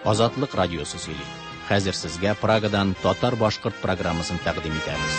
Азатлык радиосы сөйли. Хәзер сезгә Прагадан татар-башкорт программасын тәкъдим итәбез.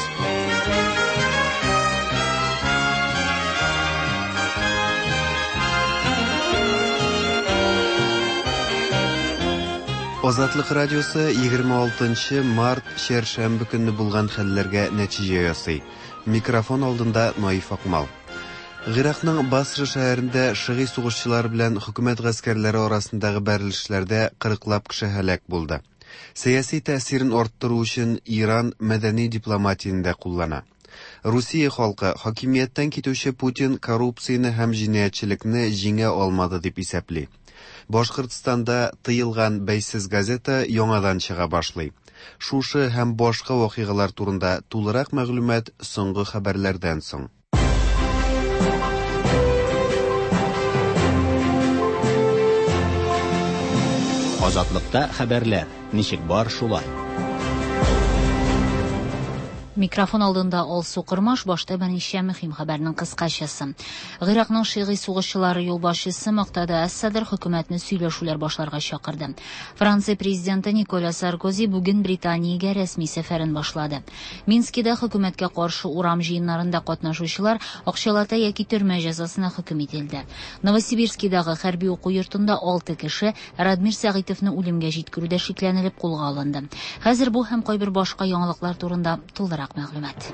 Азатлык радиосы 26 март шәршәмбе көнне булган хәлләргә нәтиҗә ясый. Микрофон алдында Наиф Акмал. Гыйракның Басра шәһәрендә шыгый сугышчылар белән хөкүмәт гаскәрләре арасындагы бәрелешләрдә 40лап кеше һәлак булды. Сәяси тәэсирен арттыру өчен Иран мәдәни дипломатияны да куллана. Русия халкы хакимияттән китүче Путин коррупцияны һәм җинаятьчелекне җиңә алмады дип исәпли. Башкортстанда тыелган бәйсез газета яңадан чыга башлый. Шушы һәм башка вакыйгалар турында тулырак мәгълүмат соңгы хәбәрләрдән соң. Азатлыкта хәбәрләр. Ничек бар шулай? Микрофон алдында Алсу Кырмаш, башта берничә мөһим хәбәрнең кыскачасы. Гыйракның шыгый сугышчылары юлбашчысы Мактада Әс-Садр хөкүмәтне сөйләшүләр башларга чакырды. Франция президенты Николя Саркози бүген Британиягә рәсми сәфәрен башлады. Минскида хөкүмәткә каршы урам җыеннарында катнашучылар акчалата яки төрмә җәзасына хөкем ителде. Новосибирскидагы хәрби уку йортында 6 кеше Радмир Сәгыйтовны үлемгә җиткерүдә шикләнелеп кулга алынды. Хәзер бу һәм кайбер башка яңалыклар турында тулырак мәгълүмат.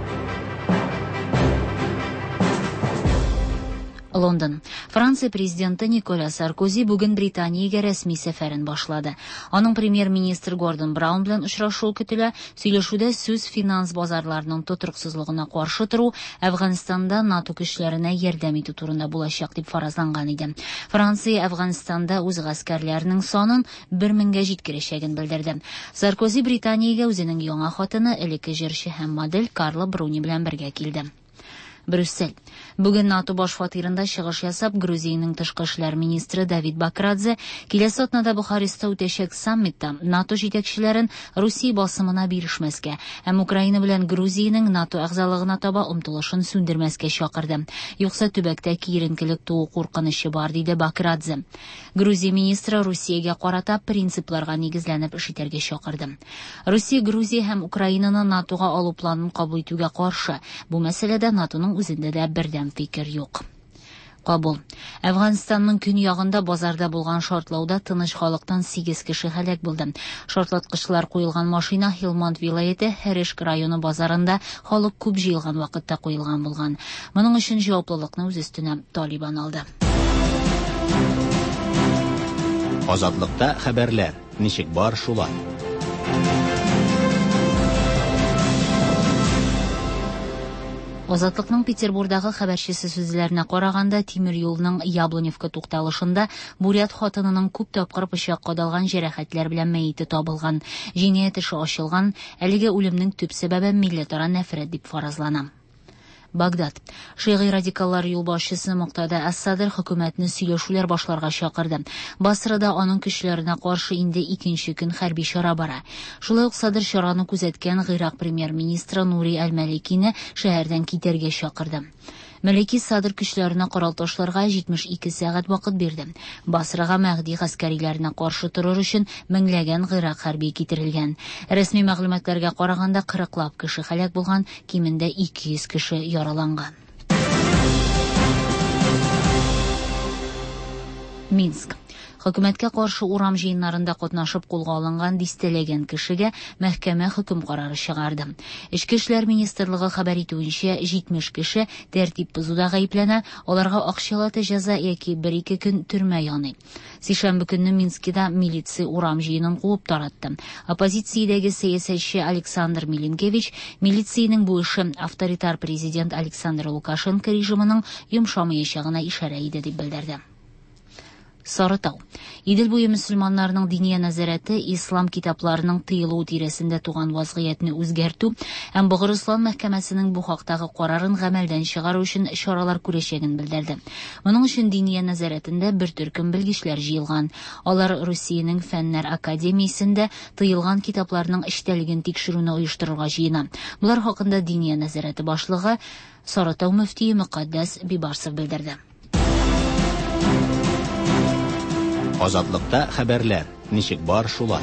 Лондон. Франция президенты Николя Саркози бүген Британиягә рәсми сәфәрен башлады. Аның премьер-министр Гордон Браун белән очрашу көтелә. Сөйләшүдә сүз финанс базарларының тотрыксызлыгына каршы тору, Әфганстанда НАТО көчләренә ярдәм итү турында булачак дип фаразланган иде. Франция Әфганстанда үз гаскәрләренең санын 1000-гә җиткерәчәген белдерде. Саркози Британиягә үзенең яңа хатыны, элекке җырчы һәм модель Карла Бруни белән бергә килде. Брюссель. Бүген НАТО баш фатирында чыгыш ясап, Грузиянең тышкы эшләр министры Давид Бакрадзе киләсе атнада Бухарестта үтәчәк саммитта НАТО җитәкчеләрен Русия басымына бирешмәскә һәм Украина белән Грузиянең НАТО әгъзалыгына таба омтылышын сүндермәскә чакырды. Юкса төбәктә киеренкелек туу куркынычы бар, диде Бакрадзе. Грузия министры Русиягә карата принципларга нигезләнеп эш итәргә чакырды. Русия, Грузия һәм Украинаны NATOга алу планын кабул итүгә каршы. Бу мәсьәләдә NATOның үзендә дә бердәм фикер юк. Кабул. Әфганстанның көньягында базарда булган шартлауда тыныч халыктан 8 кеше һәлак булды. Шартлаткычлар куелган машина Хилманд вилаяте Хәрешк районы базарында халык күп җыелган вакытта куелган булган. Моның өчен җаваплылыкны үз өстенә Талибан алды. Азатлыкта хәбәрләр. Ничек бар шулай? Азатлыкның Петербургдагы хәбәрчесе сүзләренә караганда, тимер юлның Яблоневка тукталышында бурят хатынының күп тапкыр пычак кадалган җәрәхәтләр белән мәете табылган. Җинаять эше ачылган. Әлеге үлемнең төп сәбәбе милләтара нәфрәт дип фаразлана. Багдад. Шыгый радикаллар юлбашчысы Мактада Әс-Садр хөкүмәтне сөйләшүләр башларга чакырды. Басрада аның көчләренә каршы инде 2нче көн хәрби чара бара. Шулай ук Садр чараны күзәткән Гыйрак премьер-министры Нури Әл-Мәликине шәһәрдән китәргә чакырды. Мәлики Садр көчләренә корал ташларга 72 сәгать вакыт бирде. Басрага Мәгъди гаскәриләренә каршы торыр өчен меңләгән Гыйрак хәрби китерелгән. Рәсми мәгълүматларга караганда 40лап кеше һәлак булган, кимендә 200 кеше яраланган. Минск. Хөкүмәткә каршы урам җыеннарында катнашып кулга алынган дистәләгән кешегә мәхкәмә хөкем карары чыгарды. Ички эшләр министрлыгы хәбәр итүенчә, 70 кеше тәртип бозуда гаепләнә, аларга акчалата җәза яки 1-2 көн төрмә яный. Сишәмбе көнне Минскида милиция урам җыенын куып таратты. Оппозициядәге сәясәтче Александр Милинкевич милициянең бу эше авторитар президент Александр Лукашенко режимының йомшамаячагына ишарә иде дип белдерде. Сарытау. Идел буе мөселманнарның дини нәзарәте ислам китапларының тыелуы тирәсендә туган вазгыятьне үзгәртү һәм Богыр Ислам мәхкәмәсенең бу хактагы карарын гамәлдән чыгару өчен чаралар күрәчәген белдерде. Моның өчен дини нәзарәтендә бер төркем белгечләр җыелган. Алар Русиянең фәннәр академиясендә тыелган китапларның эчтәлеген тикшерүне оештырырга җыена. Булар хакында дини нәзарәте башлыгы Сарытау мөфтие Мөкаддәс Бибарсов белдерде. Азатлыкта хәбәрләр. Ничек бар шулай.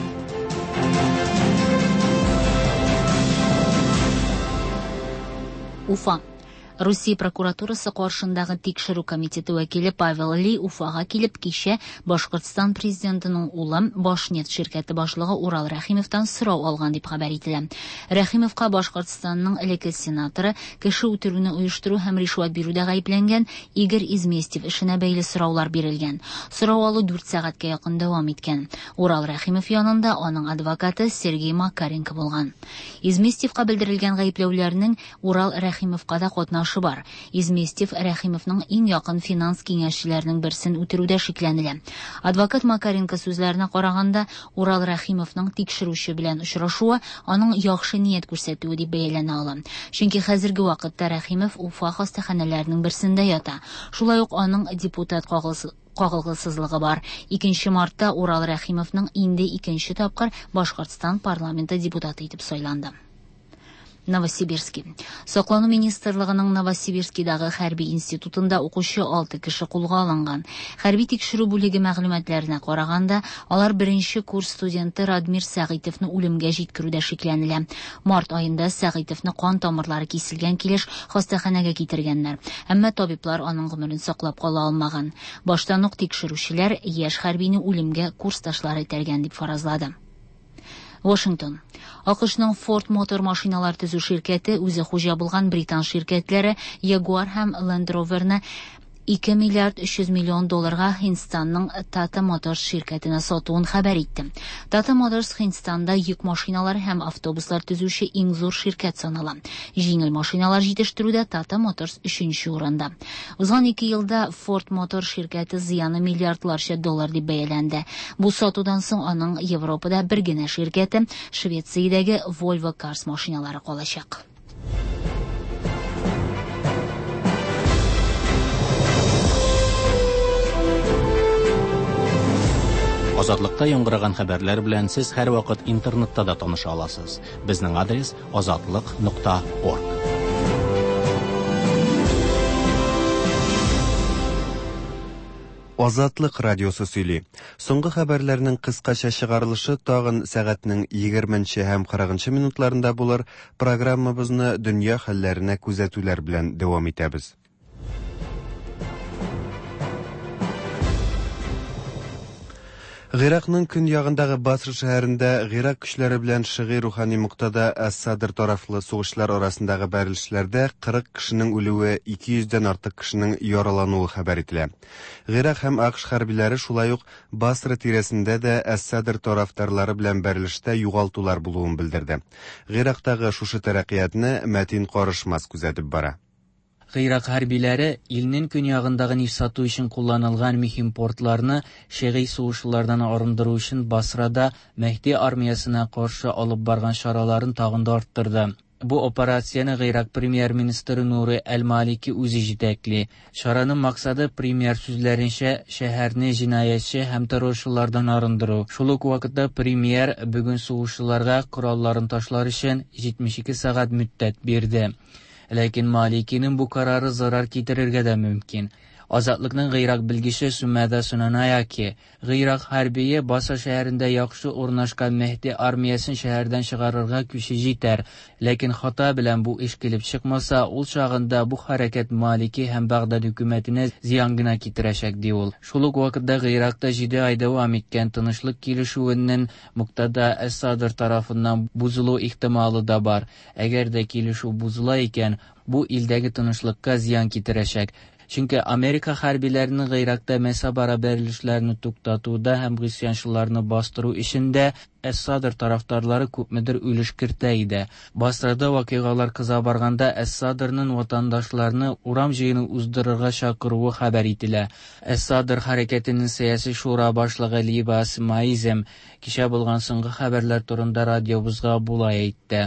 Уфа. Русия прокуратурасы каршындагы тикшерү комитеты вәкиле Павел Ли Уфага килеп кичә Башкортстан президентының улы Башнефть ширкәте башлыгы Урал Рәхимовтан сорау алган дип хәбәр ителә. Рәхимовка Башкортстанның элекке сенаторы кеше үтерүне оештыру һәм ришват бирүдә гаепләнгән Игорь Изместьев эшенә бәйле сораулар бирелгән. Сорау алу 4 сәгатькә якын дәвам иткән. Урал Рәхимов янында аның адвокаты Сергей Макаренко булган. Изместьевка белдерелгән гаепләүләрнең Урал Рәхимовка да катнашы бар. Изместьев Рәхимовның иң якын финанс киңәшчеләренең берсен үтерүдә шикләнелә. Адвокат Макаренко сүзләренә караганда, Урал Рәхимовның тикшерүче белән очрашуы аның яхшы ният күрсәтүе дип бәяләнә ала. Чөнки хәзерге вакытта Рәхимов Уфа хастаханәләренең берсендә ята. Шулай ук аның депутат кагылгысызлыгы бар. 2 мартта Урал Рәхимовның инде 2нче тапкыр Башкортстан парламенты депутаты итеп сайланды. Новосибирский. Саклану министрлыгының Новосибирскийдагы хәрби институтында укучы 6 кеше кулга алынган. Хәрби тикшерү бүлеге мәгълүматларына караганда, алар 1нче курс студенты Радмир Сәгыйтовны үлемгә җиткерүдә шикләнелә. Март аенда Сәгыйтовны кан тамырлары киселгән килеш хастаханәгә китергәннәр. Әмма табиблар аның гомерен саклап кала алмаган. Баштан ук тикшерүчеләр яшь хәрбине үлемгә курсташлары итәргән дип фаразлады. Вашингтон. АКШның Ford Motor машиналар төзү ширкәте үзе хуҗа булган британ ширкәтләре Jaguar һәм Land Rover'ны 2 миллиард 300 миллион долларга Хинстанның Tata Motors ширкәтенә сатуын хәбәр итте. Tata Motors Хинстанда йөк машиналары һәм автобуслар төзүче иң зур ширкәт санала. Җиңел машиналар җитештерүдә Tata Motors 3нче урында. Узган 2 елда Ford Motor ширкәте зыяны миллиардларча доллар дип бәяләнде. Бу сатудан соң аның Европада бер генә ширкәте Швециядәге Volvo Cars машиналары калачак. Азатлыкта яңгыраган хәбәрләр белән сез һәр вакыт интернетта да таныша аласыз. Безнең адрес azatlyk.org. Азатлык радиосы сөйли. Соңгы хәбәрләрнең кыскача чыгарылышы тагын сәгатьнең 20нче һәм 40нчы минутларында булыр. Программабызны дөнья хәлләренә күзәтүләр белән дәвам итәбез. Гыйракның көньягындагы Басра шәһәрендә Гыйрак көчләре белән шигъи рухани муктада Әс-Садр тарафлы сугышлар арасындагы бәрелешләрдә 40 кешенең үлүе, 200дән артык кешенең яралануы хәбәр ителә. Гыйрак һәм АКШ хәрбиләре шулай ук Басра тирәсендә дә Әс-Садр тарафдарлары белән бәрелештә югалтулар булуын белдерде. Гыйрактагы шушы тәрәккыятны Мәтин Карышмас күзәтеп бара. Гыйрак хәрбиләре илнең көньягындагы нефть сату өчен кулланылган мөһим портларны шигъи сугышлардан арындыру өчен Басрада Мәһди армиясына каршы алып барган чараларын тагын да арттырды. Бу операцияны Гыйрак премьер-министры Нуры Әл-Малики үзе җитәкли. Чараның максаты премьер сүзләренчә шәһәрне җинаятьче һәм террорчылардан арындыру. Шул ук вакытта премьер бүген сугышчыларга коралларын ташлар өчен 72 сәгать мөддәт бирде. Ләкин Маликиның бу карары зарар китерергә дә мөмкин. Азатлыкның Гыйрак белгече Сүмәдә Сунанaya ки, Гыйрак хәрбие Басра шәһәрендә яхшы урнашкан Мәһди армиясын шәһәрдән чыгарырга күче җитәр. Ләкин хата белән бу эш килеп чыкмаса, ул чагында бу хәрәкәт Малики һәм Багдад хөкүмәтенә зыян гына китерәчәк ди ул. Шул ук вакытта Гыйракта 7 ай дәвам иткән тынычлык килешүенең муктада Әс-Садр тарафыннан бузылу ихтималы да бар. Әгәр дә килешү бузыла икән, бу илдәге тынычлыкка зыян китерәчәк. Чөнки Америка хәрбиләренең Гыйракта мәсабара бәрелешләрне туктатуда һәм гысьянчыларны бастыру эшендә Әс-Садр тарафдарлары күпмедер өлеш кертә иде. Басрада вакыйгалар кыза барганда Әс-Садрның ватандашларны урам җыены уздырырга чакыруы хәбәр ителә. Әс-Садр хәрәкәтенең сәяси шура башлыгы Либа Смаизм кичә булган соңгы хәбәрләр турында радиобызга булай әйтте.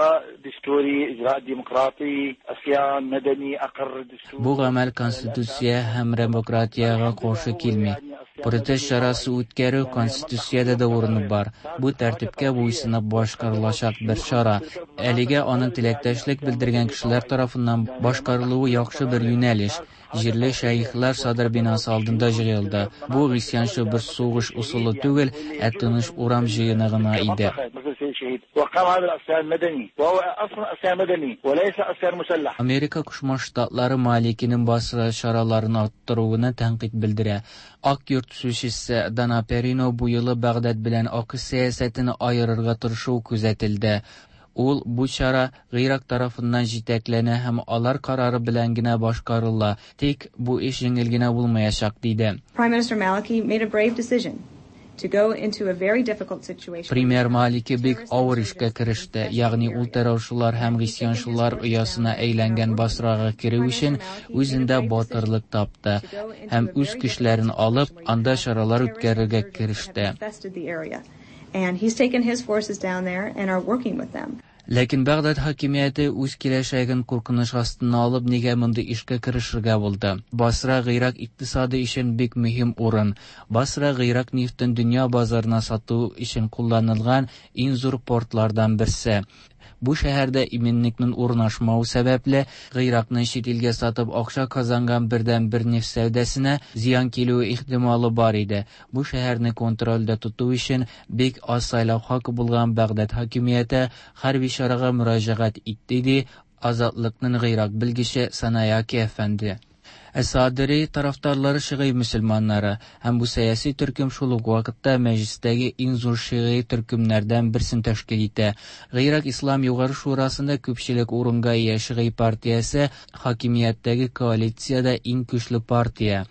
Бу гамәл конституция һәм демократиягә каршы килми. Протест чарасы үткәрү конституциядә дә урыны бар. Бу тәртипкә буйсынып башкарылачак бер чара. Әлегә аның теләктәшлек белдергән кешеләр тарафыннан башкарылуы яхшы бер юнәлеш. җирле шәйхләр садыр бинасы алдында җыелды. Бу гысьянчы бер сугыш усулы түгел, ә тыныч урам җыены гына иде. Америка Кушма Штатлары Маликинең Басра чараларын арттыруына тәнкыйть белдерә. Ак йорт сүзчесе Дана Перино бу елы Багдад белән ак сәясәтен аерырга тырышу күзәтелде. Ул бу чара Гыйрак тарафыннан җитәкләнә һәм алар карары белән генә башкарыла. Тик бу эш җиңел генә булмаячак диде. Премьер Малики бик авыр эшкә кереште, ягъни ул террорчылар һәм гысьянчылар оясына әйләнгән Басрага керү өчен үзендә батырлык тапты һәм үз көчләрен алып, анда чаралар үткәрергә кереште. Ләкин Багдад хакимияте үз киләчәген куркыныч астына алып, нигә мондый эшкә керешергә булды? Басра Гыйрак икътисады өчен бик мөһим урын. Басра Гыйрак нефтен дөнья базарына сату өчен кулланылган иң зур портлардан берсе. Бу шәһәрдә именлекнең урнашмауы сәбәпле Гыйракны чит илгә сатып акча казанган бердән-бер нефть сәүдәсенә зыян килүе ихтималы бар иде. Бу шәһәрне контрольдә тоту өчен бик аз сайлау хакы булган Багдад хакимияте хәрби чарага мөрәҗәгать итте ди Азатлыкның Гыйрак белгече Санаяки әфәнде. Әсадыри тарафдарлары шигый мөселманнары һәм бу сәяси төркем шул ук вакытта мәҗлестәге иң зур шигый төркемнәрдән берсен тәшкил итә. Гыйрак Ислам югары шурасында күпчелек урынга ия шигый партиясе хакимияттәге коалициядә иң көчле партия.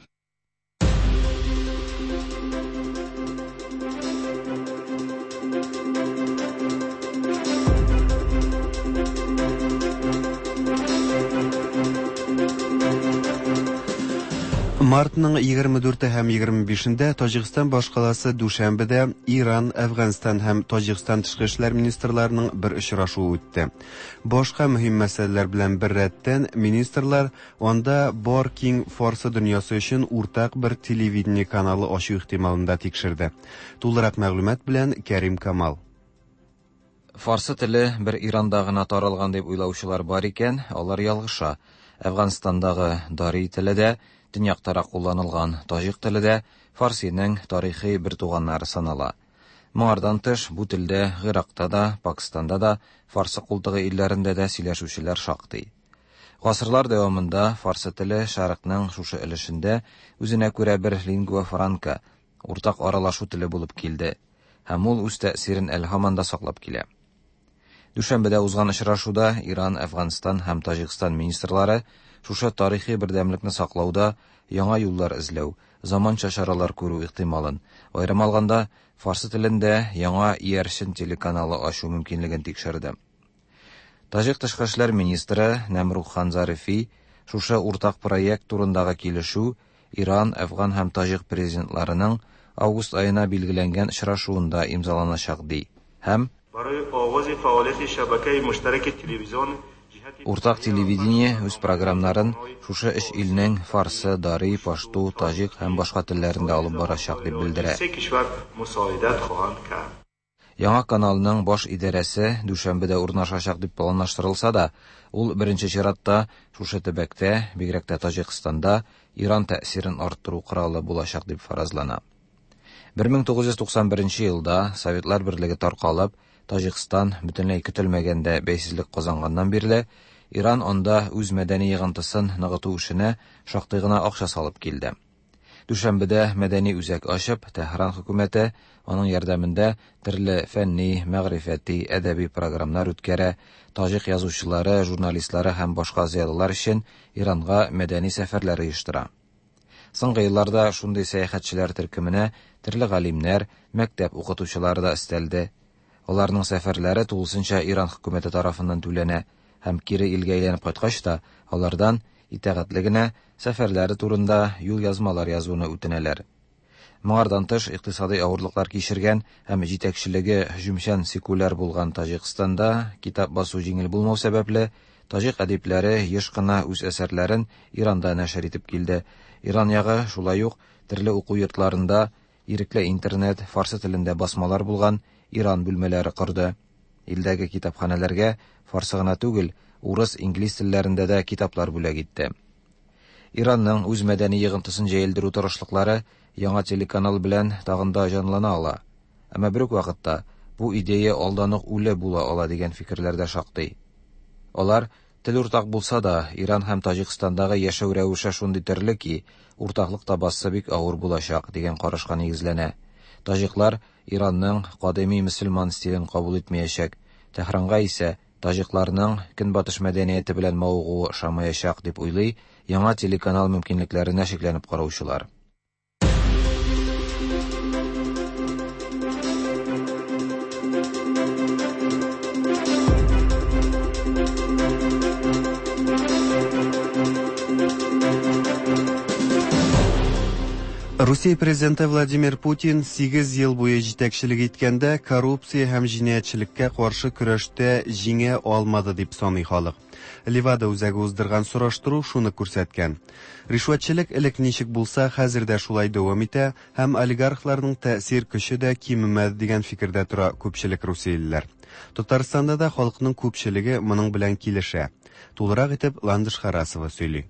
Мартның 24 һәм 25-ндә Таҗикстан башкаласы Душанбеда Иран, Әфганстан һәм Таҗикстан тышкы эшләр министрларының бер очрашуы үтте. Башка мөһим мәсьәләләр белән бер рәттән министрлар анда Боркинг Форсы дөньясы өчен уртак бер телевидение каналы ачу ихтималын да тикшерде. Тулырак мәгълүмат белән Кәрим Камал. Фарсы теле бер Иранда гына таралган дип уйлаучылар бар икән, алар ялгыша. Әфганстандагы Дари теле дә дөньяктара кулланылган таҗик теле дә фарсиның тарихи бер туганнары санала. Моңардан тыш бу телдә Гыйракта да, Пакистанда да, фарсы култыгы илләрендә дә сөйләшүчеләр шактый. Гасырлар дәвамында фарсы теле шәрыкның шушы өлешендә үзенә күрә бер лингва франка, уртак аралашу теле булып килде, һәм ул үз тәэсирен әлһаманда саклап килә. Дүшәмбедә узган очрашуда Иран, Әфганстан һәм Таҗикстан министрлары шушы тарихи бердәмлекне саклауда яңа юллар эзләү, заманча чаралар күрү ихтималын, аерым алганда фарсы телендә яңа иярчен телеканалы ачу мөмкинлеген тикшерде. Таҗик тышкы эшләр министры Нәмрух Ханзарифи шушы уртак проект турындагы килешү Иран, Әфган һәм Таҗик президентларының август айына билгеләнгән очрашуында имзаланачак ди. Һәм уртак телевидение үз программнарын шушы эш илнең фарсы, дари, пашту, таҗик һәм башка телләрендә алып барачак дип белдерә. Яңа каналның баш идарәсе Дүшәмбедә урнашачак дип планлаштырылса да, ул беренче чиратта шушы төбәктә, бигрәк тә Таҗикстанда Иран тәэсирен арттыру коралы булачак дип фаразлана. 1991 елда Советлар Берлеге таркалып, Таҗикстан бөтенләй көтелмәгәндә бәйсезлек казанганнан бирле Иран анда үз мәдәни йыгынтысын ныгыту эшенә шактый гына акча салып килде. Дүшәмбедә мәдәни үзәк ачып, Тәһран хөкүмәте аның ярдәмендә төрле фәнни, мәгърифәти, әдәби программалар үткәрә, таҗик язучылары, журналистлары һәм башка зыялылар өчен Иранга мәдәни сәфәрләр оештыра. Соңгы елларда шундый сәяхәтчеләр төркеменә төрле галимнәр, мәктәп укытучылары да өстәлде. Аларның сәфәрләре тулысынча Иран хөкүмәте тарафыннан түләнә һәм кире илгә әйләнеп кайткач та алардан итәгатьле генә сәфәрләре турында юл язмалар язуны үтенәләр. Моңардан тыш икътисади авырлыклар кичергән һәм җитәкчелеге һөҗүмчән секуляр булган Таҗикстанда китап басу җиңел булмау сәбәпле таҗик әдипләре еш кына үз әсәрләрен Иранда нәшер итеп килде. Иран ягы шулай ук төрле уку йортларында ирекле интернет, фарсы телендә басмалар булган Иран бүлмәләре корды. Илдәге китапханәләргә фарсы гына түгел, урыс, инглиз телләрендә дә китаплар бүләк итте. Иранның үз мәдәни йыгынтысын җәелдерү тырышлыклары яңа телеканал белән тагын да җанлана ала. Әмма бер үк вакытта бу идея алдан ук үле була ала дигән фикерләр дә шактый. Алар тел уртак булса да, Иран һәм Таҗикстандагы яшәү рәвеше шундый төрле ки, уртаклык табасы бик авыр булачак дигән карашка нигезләнә. Таҗиклар Иранның кадими мөселман стилен кабул итмәячәк, Тәһранга исә таҗикларның көнбатыш мәдәнияте белән мавыгуы ошамаячак дип уйлый яңа телеканал мөмкинлекләренә шикләнеп караучылар. Россия президенты Владимир Путин 8 ел буе җитәкчелек иткәндә коррупция һәм җинаятьчелеккә каршы көрәштә җиңә алмады дип саный халык. Ливада үзәге уздырган сораштыру шуны күрсәткән. Ришвәтчелек элек ничек булса, хәзер дә шулай дәвам итә һәм олигархларның тәэсир көче дә кимемәде дигән фикердә тора күпчелек русиялеләр. Татарстанда да халыкның күпчелеге моның белән килешә. Тулырак итеп Ландыш Харасова сөйли.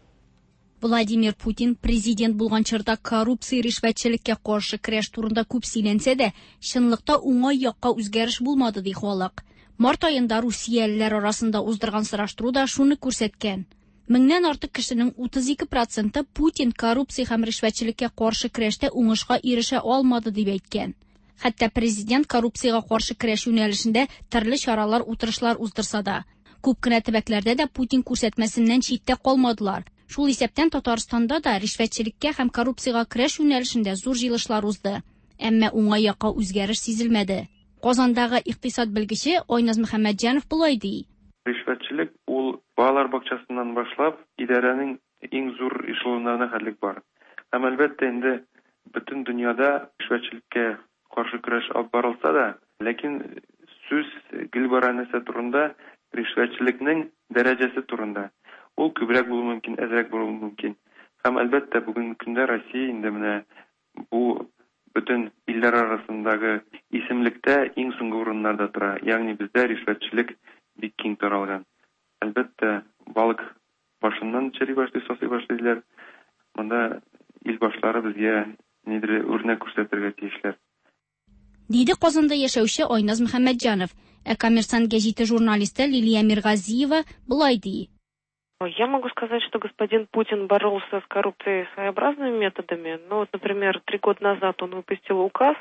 Владимир Путин президент булган чорда коррупция ришвәтчелеккә каршы көрәш турында күп сөйләнсә дә, чынлыкта уңай якка үзгәреш булмады ди халык. Март аенда русиялеләр арасында уздырган сораштыру да шуны күрсәткән. 1000-нән артык кешенең 32% Путин коррупция һәм ришвәтчелеккә каршы көрәштә уңышка ирешә алмады дип әйткән. Хәтта президент коррупциягә каршы көрәш юнәлешендә төрле чаралар, утырышлар уздырса да, күп кенә төбәкләрдә дә Путин күрсәтмәсеннән читтә калмадылар. Шул исәптән Татарстанда да ришвәтчелеккә һәм коррупциягә көрәш юнәлешендә зур җыелышлар узды. Әмма уңай якка үзгәреш сизелмәде. Казандагы икътисад белгече Айназ Мөхәммәтҗанов булай ди. Ришвәтчелек ул балалар бакчасыннан башлап идарәнең иң зур эшелонына хәтлек бар. Һәм әлбәттә инде бөтен дөньяда ришвәтчелеккә каршы көрәш алып барылса да, ләкин сүз гел бара нәрсә турында, ришвәтчелекнең дәрәҗәсе турында. Ул күбрәк булу мөмкин, әзрәк булу мөмкин. Һәм әлбәттә бүген көндә Россия инде менә бу бөтен илләр арасындагы исемлектә иң соңгы урыннарда тора. Ягъни бездә ришвәтчелек бик киң таралган. Әлбәттә балык башыннан чери башлый, сасый башлыйлар. Монда ил башлары безгә нидер үрнәк күрсәтергә тиешләр. Диде Казанда яшәүче Айназ Мөхәммәтҗанов. Коммерсант гәзите журналисты Лилия Миргазиева булай ди. Я могу сказать, что господин Путин боролся с коррупцией своеобразными методами. Ну, вот, например, 3 года назад он выпустил указ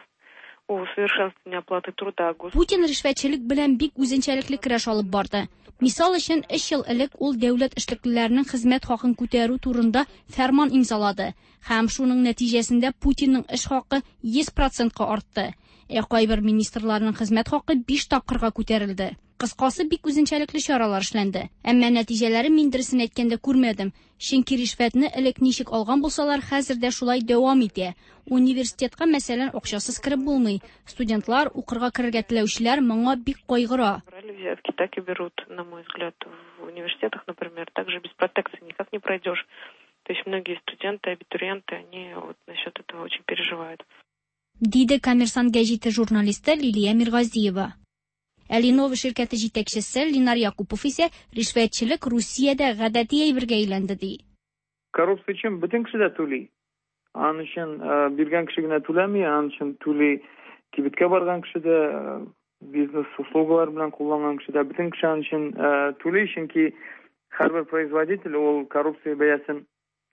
о совершенствовании оплаты труда. Путин ришвәтчелек белән бик үзенчәлекле көрәш алып барды. Мисал өчен, 3 ел элек ул дәүләт эшлеклеләренең хезмәт хакын күтәрү турында фәрман имзалады. Һәм шуның нәтиҗәсендә Путинның эш хакы 100%-ка артты. Кайбер министрларның хезмәт хакы 5 тапкырга күтәрелде. Кыскасы бик үзенчәлекле чаралар эшләнде. Әмма нәтиҗәләре мин дөресен әйткәндә күрмәдем. Чөнки ришвәтне элек ничек алган булсалар, хәзер дә шулай дәвам итә. Университетка мәсәлән акчасыз кирип булмый. Студентлар, укырга кирергә теләүчеләр моңа бик кайгыра. Взятки так и берут, на мой взгляд, в университетах, например, также без протекции никак не пройдешь. То есть многие студенты, абитуриенты, они вот насчет этого очень переживают. Диде коммерсант гәзите журналисты Лилия Миргазиева. Әлинова ширкәте җитәкчесе Линар Якупов исә ришвәтчелек Русиядә гадәти әйбергә әйләнде ди. Коррупция өчен бөтен кеше дә түли. Аның өчен биргән кеше генә түләми, аның өчен түли кибеткә барган кеше дә, бизнес услугалар белән кулланган кеше дә, бөтен кеше аның өчен түли, чөнки һәрбер производитель ул коррупция бәясен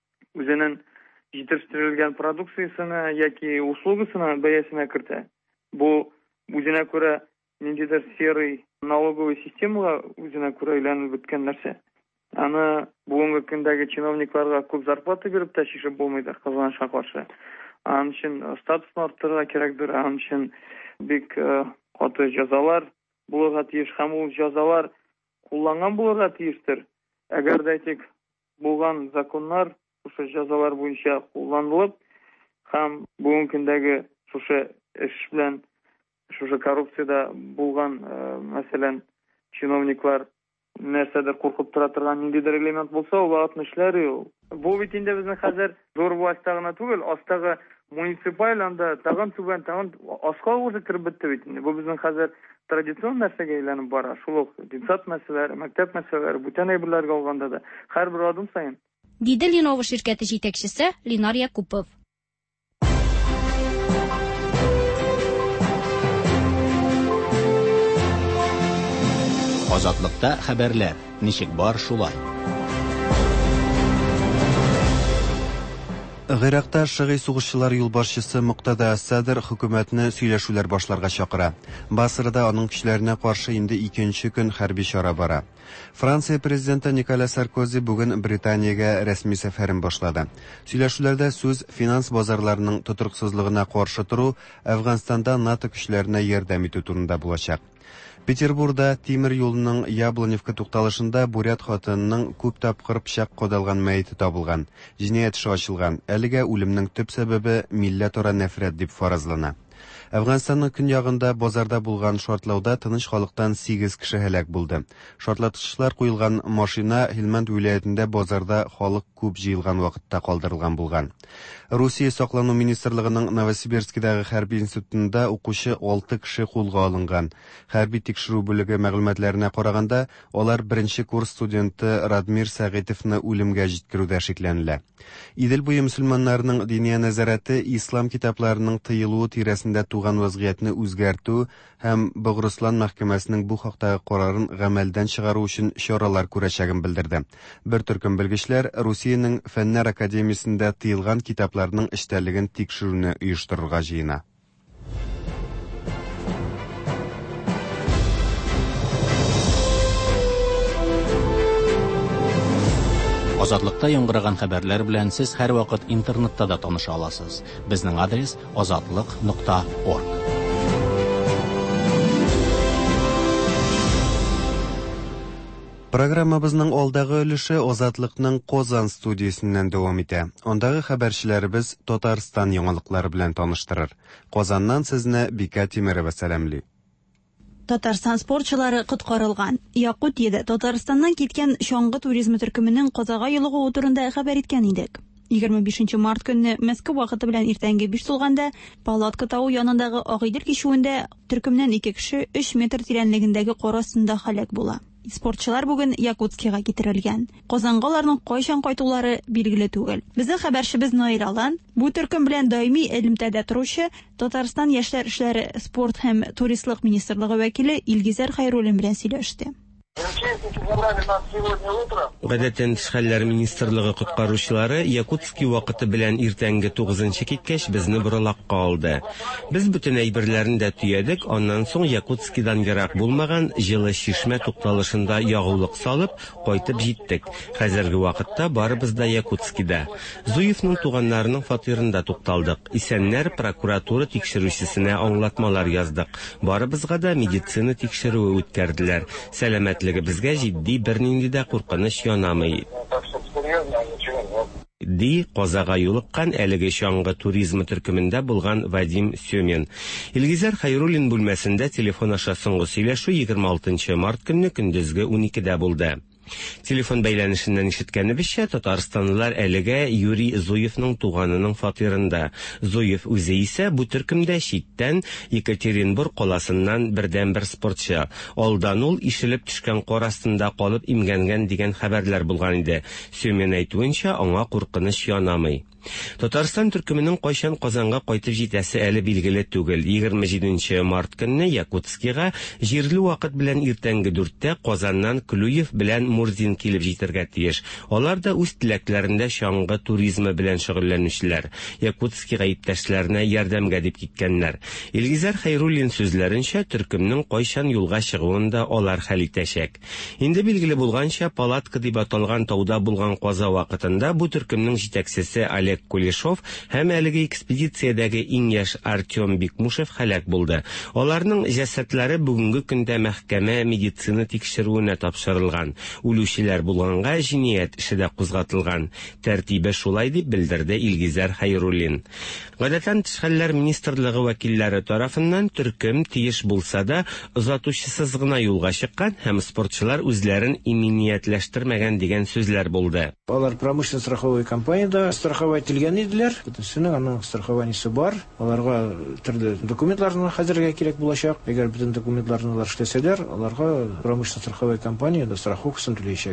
үзенең җитештерелгән продукциясенә яки услугасына бәясенә кертә. Бу үзенә күрә ниндидер серый налоговый системага үзенә күрә әйләнеп беткән нәрсә. Аны бүгенге көндәге чиновникларга күп зарплата биреп тә чишеп булмыйдыр казанышка каршы. Аның өчен статусны арттырырга кирәкдер, аның өчен бик каты җәзалар булырга тиеш һәм ул җәзалар кулланган булырга тиештер. Әгәр дә әйтик, булган законнар шушы җәзалар буенча кулланылып, һәм бүгенге көндәге шушы эш белән шушы коррупциядә булган, мәсәлән, чиновниклар нәрсәдер куркып тора торган ниндидер элемент булса, ул вакытны эшләре ул. Бу бит инде безнең хәзер зур властьта гына түгел, астагы муниципаль анда тагын түбән, тагын аска үзе киреп бетте бит инде. Бу безнең хәзер традицион нәрсәгә әйләнеп бара. Шул ук детсад мәсьәләләре, мәктәп мәсьәләләре, бүтән әйберләргә алганда да һәрбер адым саен. диде Lenovo şirkәте җитәкчесе Ленар Якупов. Азатлыкта хәбәрләр. Ничек бар шулай? Гыйракта шыгый сугышчылар юлбашчысы Муктада Ас-Садр хөкүмәтне сөйләшүләр башларга чакыра. Басрада аның көчләренә каршы инде 2нче көн хәрби чара бара. Франция президенты Николя Саркози бүген Британиягә рәсми сәфәрен башлады. Сөйләшүләрдә сүз финанс базарларының тотрыксызлыгына каршы туру, Әфганстанда НАТО көчләренә ярдәм итү турында булачак. Петербургда тимер юлының Яблоневка тукталышында бурят хатынының күп тапкыр пычак кодалган мәете табылган. Җинаять эше ачылган. Әлегә үлемнең төп сәбәбе милләтара нәфрәт дип фаразлана. Әфганстанның көньягында базарда булган шартлауда тыныч халыктан 8 кеше һәлак булды. Шартлатышлар куелган машина Хилманд вилаятендә базарда халык күп җыелган вакытта калдырылган булган. Русия саклану министрлыгының Новосибирскидагы хәрби институтында укучы 6 кеше кулга алынган. Хәрби тикшерү бүлеге мәгълүматларына караганда, алар беренче курс студенты Радмир Сәгыйтовны үлемгә җиткерүдә шикләнелә. Идел буе мөселманнарының дини нәзарәте ислам китапларының тыелуы тирәсендә туган вазгыятны үзгәртү һәм Богруслан мәхкәмәсенең бу хактагы карарын гамәлдән чыгару өчен чаралар күрәчәген белдерде. Бер төркем белгечләр Русиянең Фәннәр академиясендә тыелган китапларның эчтәлеген тикшерүне оештырырга җыена. Азатлыкта яңгыраган хәбәрләр белән сез һәрвакыт интернетта да таныша аласыз. Безнең адрес azatlyk.org. Программабызның алдагы өлеше Азатлыкның Казан студиясеннән дәвам итә. Андагы хәбәрчеләребез Татарстан яңалыклары белән таныштырыр. Казаннан сезне Бика Тимерова сәламли. Татарстан спортчылары коткарылган. Якутиядә Татарстаннан киткән чаңгы туризмы төркеменең Казага юлыгы турында хәбәр иткән идек. 25 март көнне Мәскәү вакыты белән иртәнге 5 тулганда Палатка тау янындагы Агыйдел кичүендә төркемнән 2 кеше 3 метр тирәнлегендәге кар астында һәлак була. Спортчылар бүген Якутскига китерелгән. Казангаларның кайчан кайтулары билгеле түгел. Безнең хәбәрчебез Наил Алан бу төркем белән даими элемтәдә торучы Татарстан яшьләр эшләре, спорт һәм туристлык министрлыгы вәкиле Илгизәр Хәйруллин белән сөйләште. Гадәттән тыш хәлләр министрлыгы коткаручылары Якутский вакыты белән иртәнге 9-нчы киткәч безне борылакка алды. Без бүтән әйберләрне дә төядек, аннан соң Якутскидан ярак булмаган Җылы Чишмә тукталышында ягулык салып, кайтып җиттек. Хәзерге вакытта барыбыз да Якутскида. Зуевның туганнарының фатирында тукталдык. Исәннәр прокуратура тикшерүчесенә аңлатмалар яздык. Барыбызга да медицина тикшерүе үткәрделәр. Безгә җитди бернинди дә куркыныч янамый. Ди Казага юлыккан әлеге чаңгы туризмы төркемендә булган Вадим Сёмин. Илгизәр Хәйруллин бүлмәсендә телефон аша соңгы сөйләшү 26 март көнне көндезге 12дә булды. Телефон бәйләнешеннән ишеткәнебезчә, Татарстанлылар әлегә Юрий Зуевның туганының фатирында. Зуев үзе исә бу төркемдә читтән Екатеринбург каласыннан бердән-бер спортчы. Алдан ул ишелеп төшкән кар астында калып имгәнгән дигән хәбәрләр булган иде. Сөмен әйтүенчә, аңа куркыныч янамый. Татарстан төркеменең кайчан Казанга кайтып җитәсе әле билгеле түгел. 27 март көнне Якутскига җирле вакыт белән иртәнге 4тә Казаннан Клюев белән Мурзин килеп җитәргә тиеш. Алар да үз теләкләрендә чаңгы туризмы белән шөгыльләнүчеләр. Якутскига иптәшләренә ярдәмгә дип киткәннәр. Илгизәр Хәйруллин сүзләренчә, төркемнең кайчан юлга чыгуын да алар хәл итәчәк. Инде билгеле булганча, Палатка дип аталган тауда булган каза вакытында бу төркемнең җитәкчесе Олег Кулешов һәм әлеге экспедициядәге иң яшь Артем Бикмушев һәлак булды. Аларның җәсәтләре бүгенге көндә мәхкәмә медицина тикшерүенә тапшырылган. Үлүчеләр булганга җинаять эше дә кузгатылган. Тәртибе шулай дип белдерде Илгизәр Хәйруллин. Гадәттән тыш хәлләр министрлыгы вәкилләре тарафыннан төркем тиеш булса да озатучысыз гына юлга чыккан һәм спортчылар үзләрен иминиятләштермәгән дигән сүзләр булды. Алар промышленно страховой компанияда страхователгән иделәр. Бөтенсенең аның страхованиесе бар. Аларга төрле документларны хәзергә кирәк булачак. Әгәр бөтен документларны алар эшләсәләр, аларга промышленно страховой компанияда страховкасын түләячәк.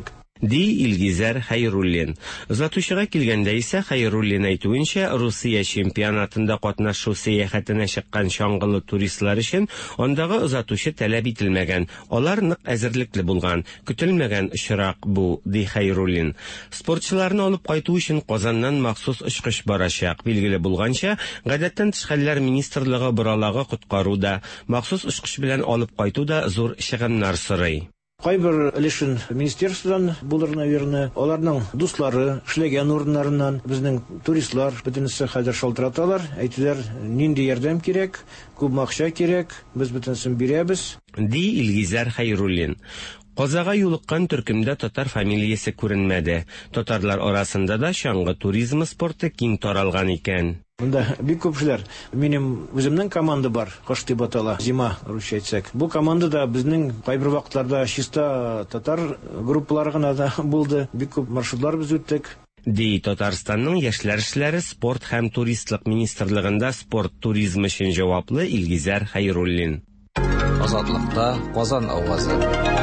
ди Илгизәр Хәйруллин. Озатучыга килгәндә исә Хәйруллин әйтүенчә, Русия чемпионатында катнашу сәяхәтенә чыккан чаңгылы туристлар өчен андагы озатучы таләп ителмәгән. Алар нык әзерлекле булган. Көтелмәгән очрак бу, ди Хәйруллин. Спортчыларны алып кайту өчен Казаннан махсус очкыч барачак. Билгеле булганча, гадәттән тыш хәлләр министрлыгы буралагы коткаруда, махсус очкыч белән алып кайту да зур чыгымнар сорый. Кайбер өлешен министерстводан булыр, наверное, аларның дуслары, эшләгән урыннарыннан безнең туристлар бөтенесе хәзер шалтыраталар, әйтүләр, нинди ярдәм кирәк, күп акча кирәк, без бөтенесен бирәбез, ди Илгизәр Хәйруллин. Казага юлыккан төркемдә татар фамилиясе күренмәде. Татарлар арасында да чаңгы туризмы спорты киң таралган икән. Монда бик күпчеләр. Минем үземнең команда бар, кыш дип атала, зима русча әйтсәк. Бу командада безнең кайбер вакытларда чиста татар группалары гына да булды. Бик күп маршрутлар без үттек. Ди Татарстанның яшьләр эшләре спорт һәм туристлык министрлыгында спорт туризмы өчен җаваплы Илгизәр Хәйруллин. Азатлыкта Казан авазы.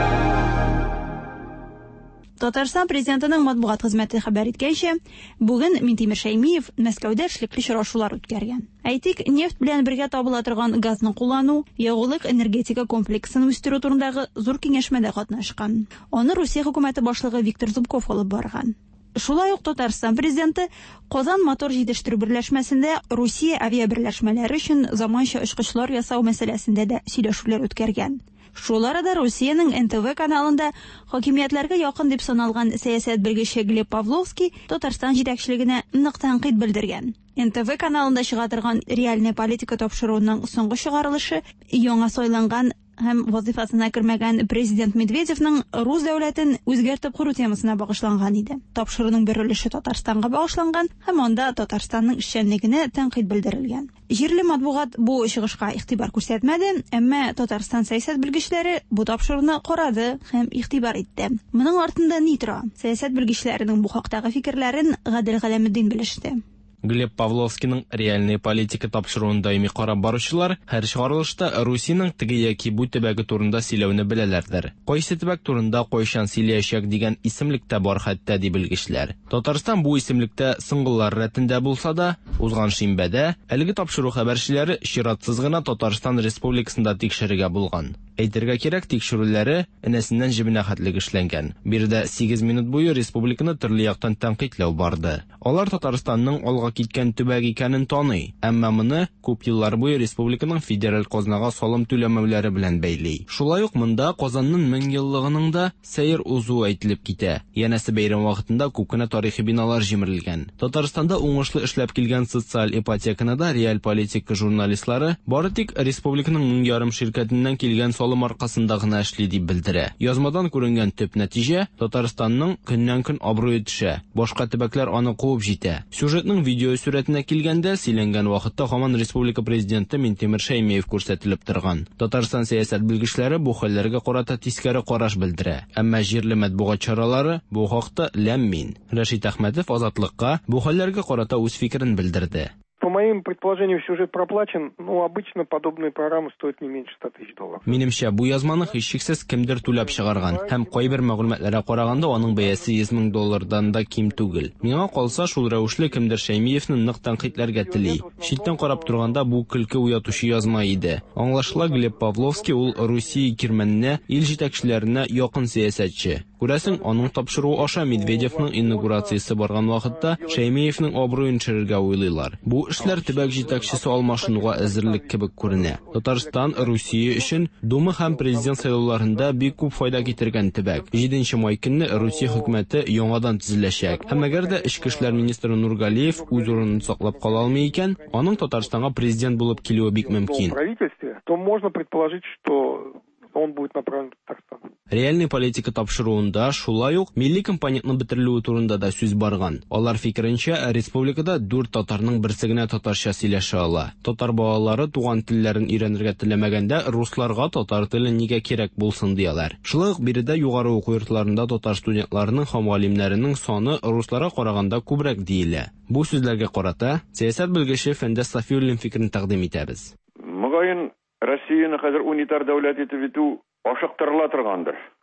Татарстан президентының матбугат хезмәте хәбәр иткәнчә, бүген Минтимер Шәймиев Мәскәүдә эшлекле очрашулар үткәргән. Әйтик, нефть белән бергә табыла торган газны куллану, ягулык энергетика комплексын үстерү турындагы зур киңәшмәдә катнашкан. Аны Русия хөкүмәте башлыгы Виктор Зубков алып барган. Шулай ук Татарстан президенты Казан мотор җитештерү берләшмәсендә Русия авиаберләшмәләре өчен заманча очкычлар ясау мәсьәләсендә дә сөйләшүләр үткәргән. Шул арада Русиянең НТВ каналында хакимиятләргә якын дип саналган сәясәт белгече Глеб Павловский Татарстан җитәкчелегенә нык тәнкыйть белдергән. НТВ каналында чыга торган реальная политика тапшыруының соңгы чыгарылышы яңа сайланган һәм вазифасына кермәгән президент Медведевның рус дәүләтен үзгәртеп кору темасына багышланган иде. Тапшыруның бер өлеше Татарстанга багышланган һәм анда Татарстанның эшчәнлегенә тәнкыйть белдерелгән. Җирле матбугат бу чыгышка игътибар күрсәтмәде, әмма Татарстан сәясәт белгечләре бу тапшыруны карады һәм игътибар итте. Моның артында ни тора? Сәясәт белгечләренең бу хакдагы фикерләрен Гадел Галәметдин белеште. Глеб Павловскийның реальная политика тапшыруын даими карап баручылар һәр чыгарылышта Русиянең теге яки бу төбәге турында сөйләүне беләләрдер. Кайсы төбәк турында кайчан сөйләячәк дигән исемлек тә бар хәтта ди белгечләр. Татарстан бу исемлектә соңгылар рәтендә булса да, узган шимбәдә әлеге тапшыру хәбәрчеләре чиратсыз гына Татарстан Республикасында тикшерергә булган. Әйтергә кирәк, тикшерүләре энәсеннән җибенә хәтлек эшләнгән. Бирдә 8 минут буе республиканы төрле яктан тәнкыйтьләү барды. Алар Татарстанның алга киткән төбәк икәнен таный, әмма моны күп еллар буе республиканың федераль казнага салым түләмәүләре белән бәйли. Шулай ук монда Казанның 1000 еллыгының да сәер узуы әйтелеп китә. Янәсе бәйрәм вакытында күп кенә тарихи биналар җимерелгән. Татарстанда уңышлы эшләп килгән социаль ипотеканы да реаль политика журналистлары бары тик республиканың 1000 ярым ширкәтеннән килгән салым аркасында гына эшли дип белдерә. Язмадан күренгән төп нәтиҗә Татарстанның көннән-көн абруе төшә. Башка төбәкләр аны куып җитә. Сюжетның видео сүрәтенә килгәндә сөйләнгән вакытта һаман республика президенты Минтимер Шәймиев күрсәтелеп торган. Татарстан сәясәт белгечләре бу хәлләргә карата тискәре караш белдерә. Әмма җирле матбугат чаралары бу хакта ләммин. Рәшит Әхмәтов Азатлыкка бу хәлләргә карата үз фикерен белдерде. По моим предположениям, сюжет проплачен, но обычно подобные программы стоят не меньше $100 000. Минемчә, бу язманы һичшиксез кемдер түләп чыгарган һәм кайбер мәгълүматларга караганда аның бәясе $100,000 да ким түгел. Миңа калса, шул рәвешле кемдер Шәймиевне нык тәнкыйтьләргә тели. Читтән карап торганда бу көлке уятучы язма иде. Аңлашыла, Глеб Павловский ул Русия кирмәненә, ил җитәкчеләренә якын сәясәтче. Күрәсең, аның тапшыруы аша Медведевның инаугурациясе барган вакытта Шәймиевның абруен төшерергә уйлыйлар. Бу эшләр төбәк җитәкчесе алмашынуга әзерлек кебек күренә. Татарстан Русия өчен Дума һәм президент сайлауларында бик күп файда китергән төбәк. 7 май көнне Русия хөкүмәте яңадан төзеләчәк. Һәм әгәр дә Эчке эшләр министры Нургалиев үз урынын саклап кала алмый икән, аның Татарстанга президент булып килүе бик мөмкин. То можно предположить, что он будет направлен в Татарстан. Реальный политика тапшыруында шулай ук милли компонентны бетерелүе турында да сүз барган. Алар фикеренчә, республикада 4 татарның берсе генә татарча сөйләшә ала. Татар балалары туган телләрен өйрәнергә теләмәгәндә русларга татар теле нигә кирәк булсын дияләр. Шулай ук биредә югары уку йортларында татар студентларының һәм галимнәренең саны русларга караганда күбрәк диелә. Бу сүзләргә карата сәясәт белгече Фәндәс Сафиуллин фикерен тәкъдим итәбез. Мөгаен Россияны хәзер унитар дәүләт итеп итү ашыктырыла торгандыр.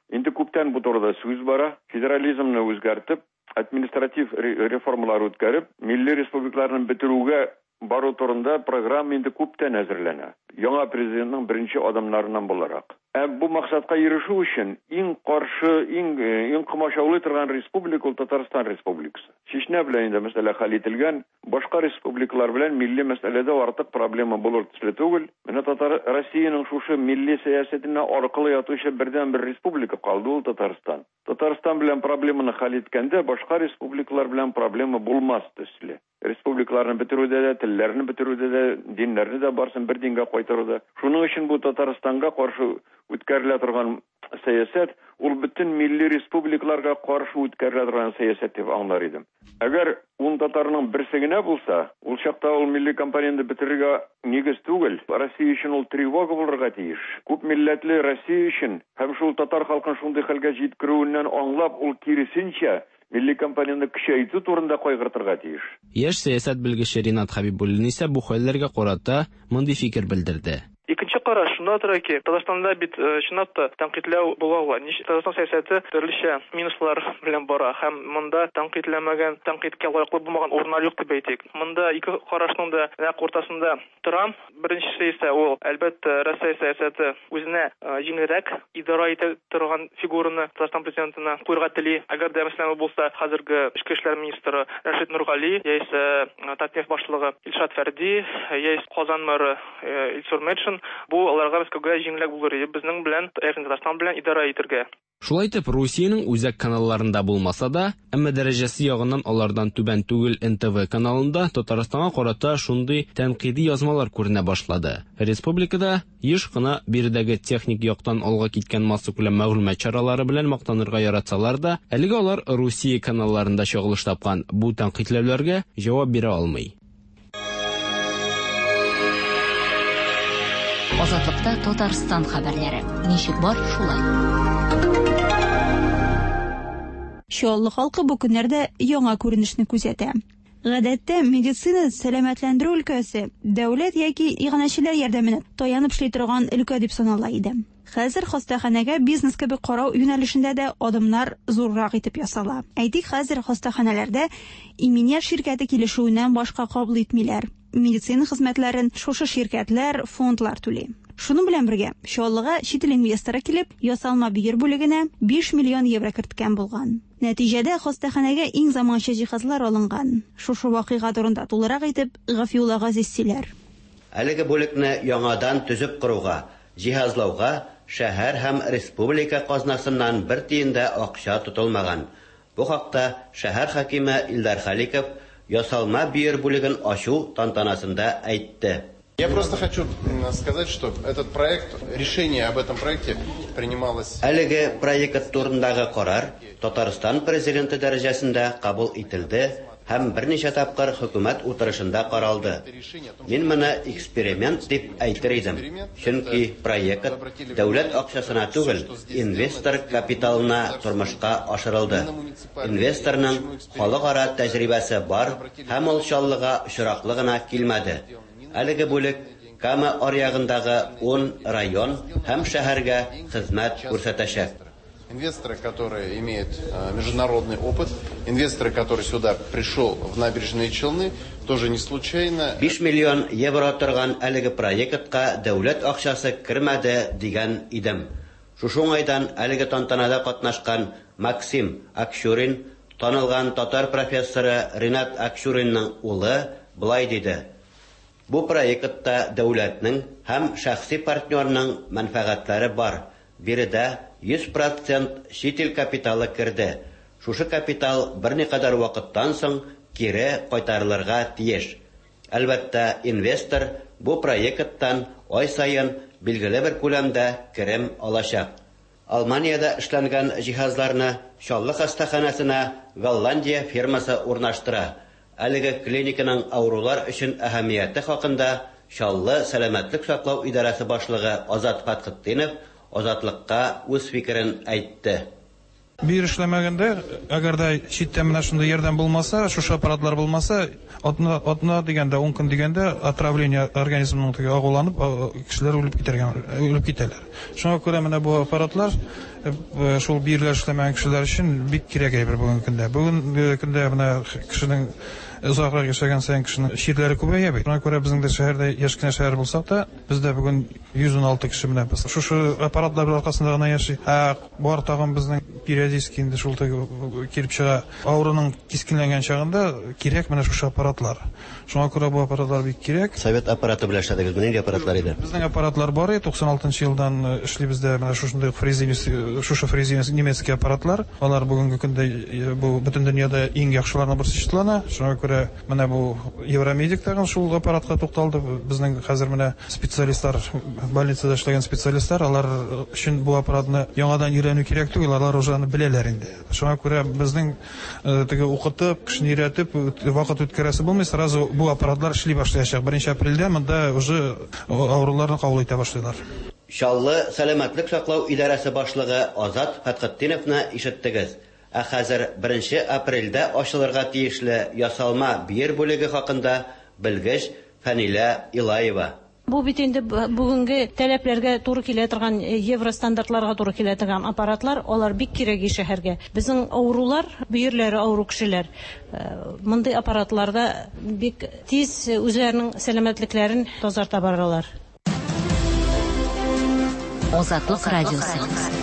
Инде күптән бу турыда сүз бара. Федерализмны үзгәртеп, административ реформалар үткәреп, милли республикаларны бетерүгә бару турында программа инде күптән әзерләнә. Яңа президентның беренче адымнарыннан буларак. Бу максатка ирешү өчен иң комачаулый торган республика ул Татарстан Республикасы. Чечня белән инде мәсьәлә хәл ителгән, башка республикалар белән милли мәсьәләдә артык проблема булыр төсле түгел. Менә Россиянең шушы милли сәясәтенә аркылы ятучы бердән-бер республика калды ул Татарстан. Татарстан белән проблеманы хәл иткәндә башка республикалар белән проблема булмас төсле. Республикаларны бетерүдә дә, телләрне бетерүдә дә, диннәрне дә барсын бер дингә кайтаруда. Шуның өчен бу Татарстанга каршы үткәрелә торган сәясәт, ул бөтен милли республикаларга каршы үткәрелә торган сәясәт дип аңлар идем. Әгәр ул татарның берсе генә булса, ул чакта ул милли компанияны бетерергә нигез түгел. Россия өчен ул тревога булырга тиеш. Күп милләтле Россия өчен һәм шул татар халкын шундый хәлгә җиткерүеннән аңлап, ул киресенчә милли компанияны көчәйтү турында кайгыртырга тиеш. Яшь сәясәт белгече Ринат Хәбибуллин исә бу хәлләргә карата мондый фикер белдерде. Икенче караш шунда тора ки, Татарстанда бит чынлап та тәнкыйтьләү була. Татарстан сәясәте төрлечә минуслар белән бара һәм монда тәнкыйтьләмәгән, тәнкыйтькә лаеклы булмаган урыннар юк дип әйтик. Монда ике карашның да нәкъ ортасында торам. Беренчесе исә ул, әлбәттә, Россия сәясәте үзенә җиңелрәк идара итә торган фигураны Татарстан президентына куярга тели. Әгәр дә мәсәлән булса, хәзерге эчке эшләр министры Рәшит Нургали, яисә Татнефть башлыгы Илшат Фәрди, яисә Казан мэры Илсур Метшин, бу аларга Мәскәүгә җиңелрәк булыр иде. Безнең белән, Татарстан белән идара итәргә. Шулай итеп, Русиянең үзәк каналларында булмаса да, әмма дәрәҗәсе ягыннан алардан түбән түгел НТВ каналында Татарстанга карата шундый тәнкыйди язмалар күренә башлады. Республикада еш кына биредәге техник яктан алга киткән массу күләм мәгълүмат чаралары белән мактанырга яратсалар да, әлегә алар Русия каналларында чагылыш тапкан бу тәнкыйтьләүләргә җавап бирә алмый. Азатлыкта Татарстан хәбәрләре. Ничек бар, шулай. Чаллы халкы бу көннәрдә яңа күренешне күзәтә. Гадәттә, медицина сәламәтләндерү өлкәсе дәүләт яки иганәчеләр ярдәменә таянып эшли торган өлкә дип санала иде. Хәзер хастаханәгә бизнес кебек карау юнәлешендә дә адымнар зуррак итеп ясала. Әйтик, хәзер хастаханәләрдә имения ширкәте килешүеннән башка кабул итмиләр. Медицина хезмәтләрен шушы ширкәтләр, фондлар түли. Шуның белән бергә, Чаллыга чит ил инвесторы килеп, ясалма бигер бүлегенә 5 миллион евро керткән булган. Нәтиҗәдә хастаханәгә иң заманча җиһазлар алынган. Шушы вакыйга турында тулырак итеп Гафиулла Газиз сөйләр. Әлеге бүлекне яңадан төзеп коруга, җиһазлауга шәһәр һәм республика казнасыннан бер тиен дә акча тотылмаган. Бу хакта шәһәр хакиме Илдар Халиков ясалма бигер бүлеген ачу тантанасында әйтте. Я просто хочу сказать, что этот проект, решение об этом проекте принималось... Әлеге проект турындагы карар Татарстан президенты дәрәҗәсендә кабул ителде һәм берничә тапкыр хөкүмәт утырышында каралды. Мин моны эксперимент дип әйтер идем. Чөнки проект дәүләт акчасына түгел, инвестор капиталына тормышка ашырылды. Инвесторның халыкара тәҗрибәсе бар һәм ул Чаллыга очраклы гына килмәде. Әлеге бүлек Кама аръягындагы 10 район һәм шәһәргә хезмәт күрсәтәчәк. Инвесторы, которые имеют международный опыт, инвесторы, который сюда пришел в набережные Челны, тоже не случайно. 5 миллион евро торган әлеге проектка дәүләт акчасы кермәде дигән идем. Шушы уңайдан әлеге тантанада катнашкан Максим Акчурин, танылган татар профессоры Ринат Акчуринның улы, булай диде. Бу проектта дәүләтнең һәм шәхси партнерның мәнфәгатьләре бар. Биредә 100% чит ил капиталы керде. Шушы капитал берникадәр вакыттан соң кире кайтарылырга тиеш. Әлбәттә, инвестор бу проекттан ай сайын билгеле бер күләмдә керем алачак. Алманиядә эшләнгән җиһазларны Чаллы хастаханәсенә Голландия фирмасы урнаштыра. Әлеге клиниканың аурулар өчен әһәмияте хакында Чаллы сәламәтлек саклау идарәсе башлыгы Азат Фатхетдинов Азатлыкка үз фикерен әйтте. Бир эшләмәгәндә, әгәр дә читтә менә шундый ярдәм булмаса, шушы аппаратлар булмаса, атна дигәндә, 10 көн дигәндә отравление организмның агуланып, кешеләр үлеп китәләр. Шуңа күрә менә бу аппаратлар шул бирләр эшләмәгән кешеләр өчен бик кирәк әйбер бүгенге көндә. Бүгенге көндә менә кешенең узакка яшәгән саен кешенең чирләре күбәя бит. Шуңа күрә безнең дә шәһәрдә яшь кенә шәһәр булсак та, бездә бүген 116 кеше менә без. Шушы аппаратлар аркасында гына яши. Бар тагын безнең периодически инде шул киреп чыга. Авыруның кискенләнгән чагында кирәк менә шушы аппаратлар. Шуңа күрә бу аппаратлар бик кирәк. Совет аппараты белән эшләдегез, нинди аппаратлар иде? Безнең аппаратлар бар иде, 96 елдан эшлибездә менә шушындый фрезин немецкий аппаратлар. Алар бүгенге көндә бу бөтен дөньяда иң яхшыларның берсе читлана. Шуңа күрә менә бу Евромедик тагын шул аппаратка тукталды. Безнең хәзер менә специалистлар, больницада эшләгән специалистлар, алар өчен бу аппаратны яңадан өйрәнү кирәк түгел, алар уже аны беләләр инде. Шуңа күрә безнең теге укытып, кешене өйрәтеп, вакыт үткәрәсе булмый, сразу бу аппаратлар эшли башлаячак. 1 апрельдә монда уже авыруларны кабул итә башлыйлар. Шаллы сәламәтлек саклау идарәсе башлыгы Азат Фәтхетдиновны ишеттегез. Хәзер 1 апрельдә ачылырга тиешле ясалма бир бүлеге хакында белгеч Фәнилә Илаева. Бу бит инде бүгенге таләпләргә туры килә торган евростандартларга туры килә торган аппаратлар, алар бик кирәк шәһәргә. Безнең авырулар, бөерләре авыру кешеләр мондый аппаратларда бик тиз үзләренең сәламәтлекләрен тазарта баралар. Азатлык радиосы.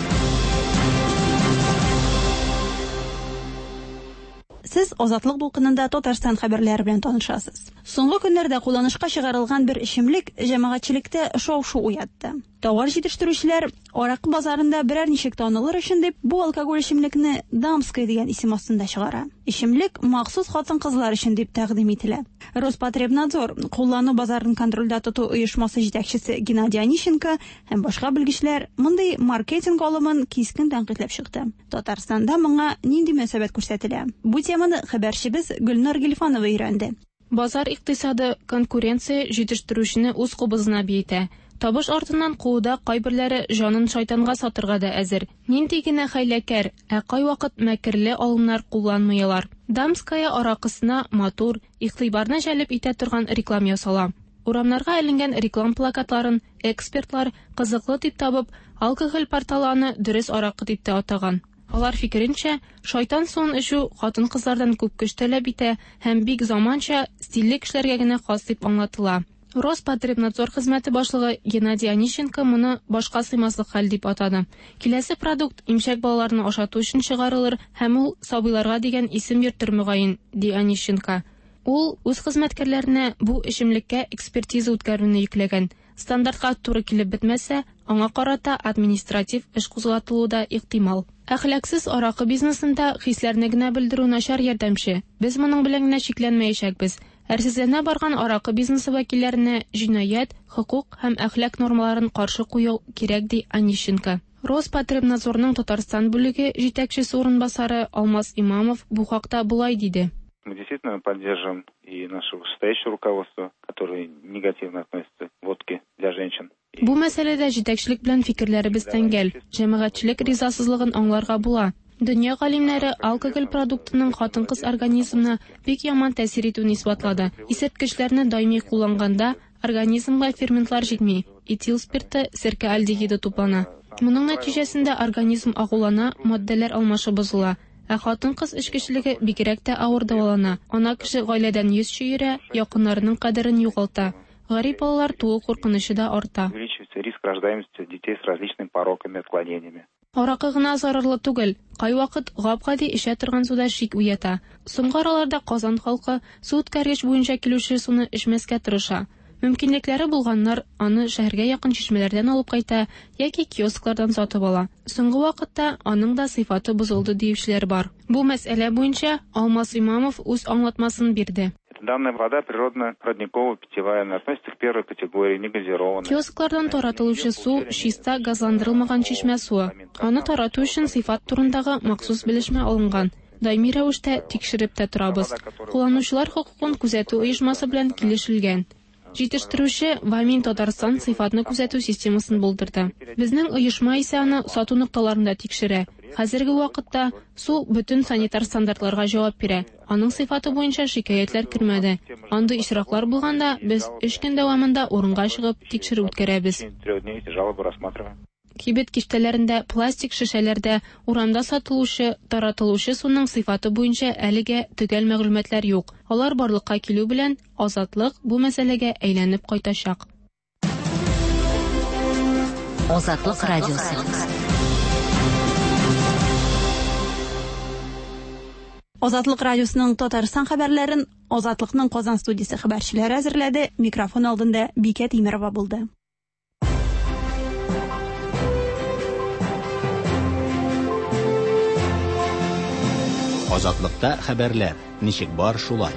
Сез Азатлык дулкынында Татарстан хәбәрләре белән танышасыз. Соңгы көннәрдә кулланышка чыгарылган бер эчемлек җәмәгатьчелектә шау-шу уятты. Товар җитештерүчеләр аракы базарында берәр ничек танылыр өчен дип бу алкоголь эчемлекне Дамская дигән исем астында чыгара. Эчемлек махсус хатын-кызлар өчен дип тәкъдим ителә. Роспотребнадзор куллану базарын контрольдә тоту оешмасы җитәкчесе Геннадий Онищенко һәм башка белгечләр мондый маркетинг алымын кискен тәнкыйтьләп чыкты. Татарстанда моңа нинди мөнәсәбәт күрсәтелә? Бу теманы хәбәрчебез Гөлнар Гилфанова өйрәнде. Базар икътисады конкуренция җитештерүчене үз кубызына биетә. Табыш артыннан кууда кайберләре җанын шайтанга сатырга да әзер. Нинди генә хәйләкәр, кай вакыт мәкерле алымнар кулланмыйлар. Дамская аракысына матур, игътибарны җәлеп итә торган реклам ясала. Урамнарга эленгән реклам плакатларын экспертлар кызыклы дип табып, алкоголь порталаны дөрес аракы дип тә атаган. Алар фикеренчә, шайтан суын эчү хатын-кызлардан күп көч таләп итә һәм бик заманча, стильле кешеләргә генә хас дип аңлатыла. Роспотребнадзор хезмәте башлыгы Геннадий Онищенко моны башка сыймаслык хәл дип атады. Киләсе продукт имчәк балаларны ашату өчен чыгарылыр һәм ул сабыйларга дигән исем йөртер мөгаен, ди Онищенко. Ул үз хезмәткәрләренә бу эчемлеккә экспертиза үткәрүне йөкләгән. Стандартка туры килеп бетмәсә, аңа карата административ эш кузгатылуы да ихтимал. Әхлаксыз аракы бизнесында хисләрне генә белдерү начар ярдәмче. Без моның белән генә шикләнмәячәкбез. Әрсезләнә барган аракы бизнесы вәкилләренә җинаять, хокук һәм әхлак нормаларын каршы кую кирәк, ди Онищенко. Роспотребнадзорның Татарстан бүлеге җитәкчесе урынбасары Алмаз Имамов бу хакта булай диде. Мы действительно поддерживаем и наше вышестоящее руководство, которое негативно относится к водке для женщин. Бу мәсьәләдә җитәкчелек белән фикерләребез тәңгәл. Җәмәгатьчелек ризасызлыгын аңларга була. Дөнья галимнәре алкоголь продуктының хатын-кыз организмына бик яман тәэсир итүен исбатлады. Исерткечләрне даими кулланганда организмга ферментлар җитми, этил спирты, серке альдегиды туплана. Моның нәтиҗәсендә организм агулана, матдәләр алмашы бозыла. Хатын-кыз эчкечелеге бигрәк тә авыр дәвалана. Ана кеше гаиләдән йөз чөйрә, якыннарының кадерен югалта. Гарип балалар туу куркынычы да арта. Увеличивается риск рождаемости детей с различными пороками и отклонениями. Аракы гына зарарлы түгел. Кай вакыт гап-гади эчә торган суда шик уята. Соңгы араларда Казан халкы су үткәргеч буенча килүче суны эчмәскә тырыша. Мөмкинлекләре булганнар аны шәһәргә якын чишмәләрдән алып кайта яки киосклардан сатып ала. Соңгы вакытта аның да сыйфаты бозылды диючеләр бар. Бу мәсьәлә буенча Алмаз Имамов үз аңлатмасын бирде. Данная вода природная, родниковая, питьевая, относится к первой категории, негазированная. Киосклардан таратылучы су чиста газландырылмаган чишмә суы. Аны тарату өчен сыйфат турындагы махсус белешмә алынган. Даими рәвештә тикшереп тә торабыз. Кулланучылар хокукын күзәтү оешмасы белән килешелгән. Җитештерүче Вамин Татарстан сыйфатны күзәтү системасын булдырды. Безнең оешма исә аны сату нокталарында тикшерә. Хәзерге вакытта су бөтен санитар стандартларга җавап бирә. Аның сыйфаты буенча шикаятьләр кермәде. Андый очраклар булганда, без 3 көн дәвамында урынга чыгып тикшерү үткәрәбез. Кибет киштәләрендә, пластик шешәләрдә, урамда сатылучы, таратылучы суның сыйфаты буенча әлегә төгәл мәгълүматлар юк. Алар барлыкка килү белән, Азатлык бу мәсьәләгә әйләнеп кайтачак. Азатлык радиосы. Азатлык радиосының Татарстан хәбәрләрен Азатлыкның Казан студиясе хәбәрчеләре әзерләде. Микрофон алдында Бикә Тимерова булды. Азатлыкта хәбәрләр. Ничек бар шулай?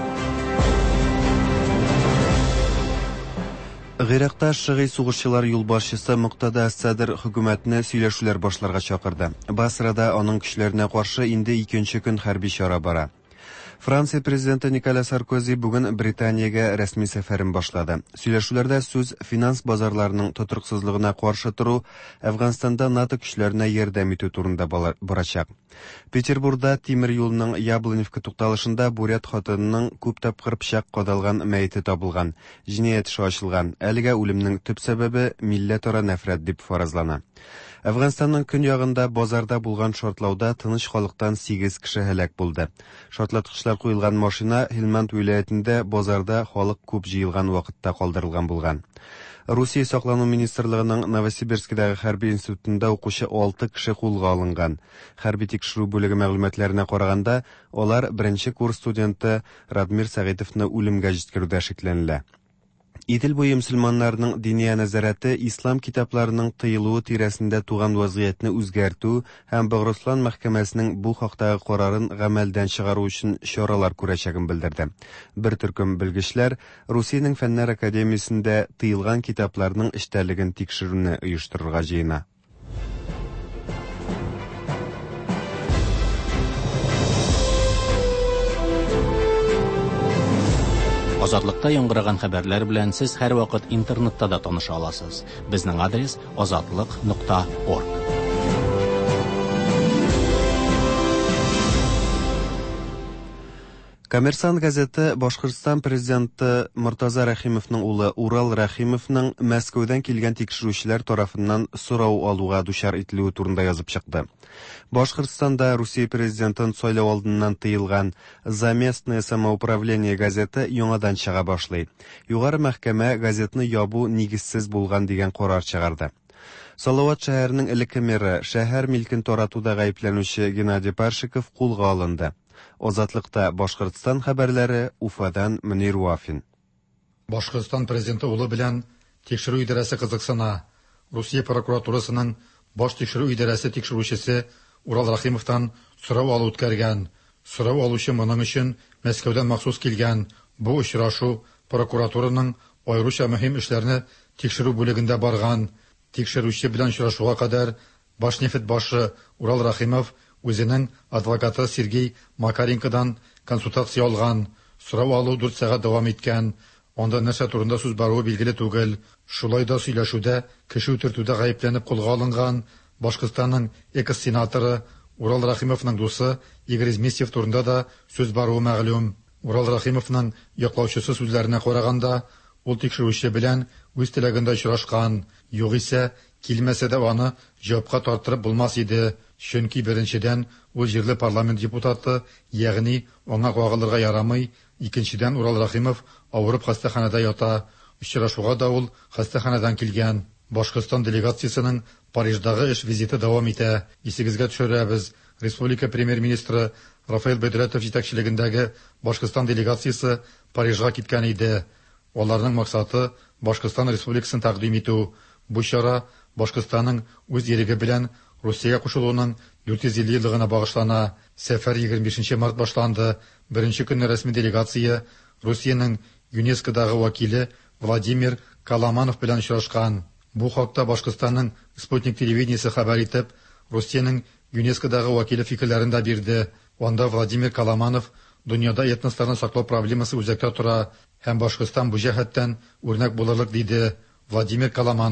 Гыйракта шыгый сугышчылар юлбашчысы Муктада Ас-Садр хөкүмәтне сөйләшүләр башларга чакырды. Басрада аның көчләренә каршы инде 2нче көн хәрби чара бара. Франция президенты Николя Саркози бүген Британиягә рәсми сәфәрен башлады. Сөйләшүләрдә сүз финанс базарларының тотрыксызлыгына каршы туру, Әфганстанда НАТО көчләренә ярдәм итү турында барачак. Петербургда тимер юлның Яблоневка тукталышында бурят хатынының күп тапкыр пычак кадалган мәете табылган. Җинаять эше ачылган. Әлегә үлемнең төп сәбәбе милләтара нәфрәт дип фаразлана. Әфганстанның көньягында базарда булган шартлауда тыныч халыктан 8 кеше һәлак булды. Шартлаткычлар куелган машина Хелманд вилаятендә базарда халык күп җыелган вакытта калдырылган булган. Русия саклану министрлыгының Новосибирскидәге хәрби институтында укучы 6 кеше кулга алынган. Хәрби тикшерү бүлеге мәгълүматларына караганда, алар беренче курс студенты Радмир Сәгыйтовны үлемгә җиткерүдә шикләнелә. Идел буе мөселманнарның дини нәзарәте ислам китапларының тыелуы тирәсендә туган вазгыятьне үзгәртү һәм Богруслан мәхкәмәсенең бу хакта карарын гамәлдән чыгару өчен чаралар күрәчәген белдерде. Бер төркем белгечләр Русиянең Фәннәр академиясендә тыелган китапларның эчтәлеген тикшерүне оештырырга җыена. Азатлыкта яңгыраган хәбәрләр белән сез һәр вакыт интернетта да таныша аласыз. Безнең адрес azatlyk.org. Коммерсант газеты Башкортстан президенты Муртаза Рәхимовның улы Урал Рәхимовның Мәскәүдән килгән тикшерүчеләр тарафыннан сорау алуга дучар ителүе турында язып чыкты. Башкортстанда Русия президентын сайлау алдыннан тыелган «За местное самоуправление» газеты яңадан чыга башлый. Югары мәхкәмә газетны ябу нигезсез булган дигән карар чыгарды. Салават шәһәренең элекке мэры, шәһәр милкен таратуда гаепләнүче Геннадий Паршиков кулга алынды. Азатлыкта Башкортстан хәбәрләре, Уфадан Мөнир Вафин. Башкортстан президенты улы белән тикшерү идарәсе кызыксына. Русия прокуратурасының баш тикшерү идарәсе тикшерүчесе Урал Рәхимовтан сорау алу үткәргән. Сорау алучы моның өчен Мәскәүдән махсус килгән. Бу очрашу прокуратураның аеруча мөһим эшләрне тикшерү бүлегендә барган. Тикшерүче белән очрашуга кадәр Башнефть башы Урал Рәхимов үзенең адвокаты Сергей Макаренкодан консультация алган. Сорау алу 4 сәгать дәвам иткән. Анда нәрсә турында сүз баруы билгеле түгел. Шулай да сөйләшүдә кеше үтертүдә гаепләнеп кулга алынган Башкортстанның экс-сенаторы Урал Рәхимовның дусы Игорь Изместьев турында да сүз баруы мәгълүм. Урал Рәхимовның яклаучысы сүзләренә караганда, ул тикшерүче белән үз теләгендә очрашкан. Югыйсә, килмәсә дә аны җавапка тартырып булмас иде. Чөнки беренчедән ул җирле парламент депутаты, ягъни аңа кагылырга ярамый. Икенчедән Урал Рәхимов авырып хастаханәдә ята. Очрашуга да ул хастаханәдән килгән. Башкортстан делегациясенең Париждагы эш визиты дәвам итә. Исегезгә төшерәбез. Республика премьер-министры Рафаэль Бедрәтов җитәкчелегендәге Башкортстан делегациясе Парижга киткән иде. Аларның максаты Башкортстан Республикасын тәкъдим итү. Бу чара Башкортстанның үз иреге белән Русиягә кушылуының 450 еллыгына багышлана. Сәфәр 25 март башланды. Беренче көнне рәсми делегация Русиянең ЮНЕСКОдагы вәкиле Владимир Каламанов белән очрашкан. Бу хакта Башкортстанның Спутник телевидениесе хәбәр итеп, Русиянең ЮНЕСКОдагы вәкиле фикерләрен дә бирде. Анда Владимир Каламанов дөньяда этностарны саклау проблемасы үзәктә тора һәм Башкортстан бу җәһәттән үрнәк булырлык диде. Владимир Каламанов.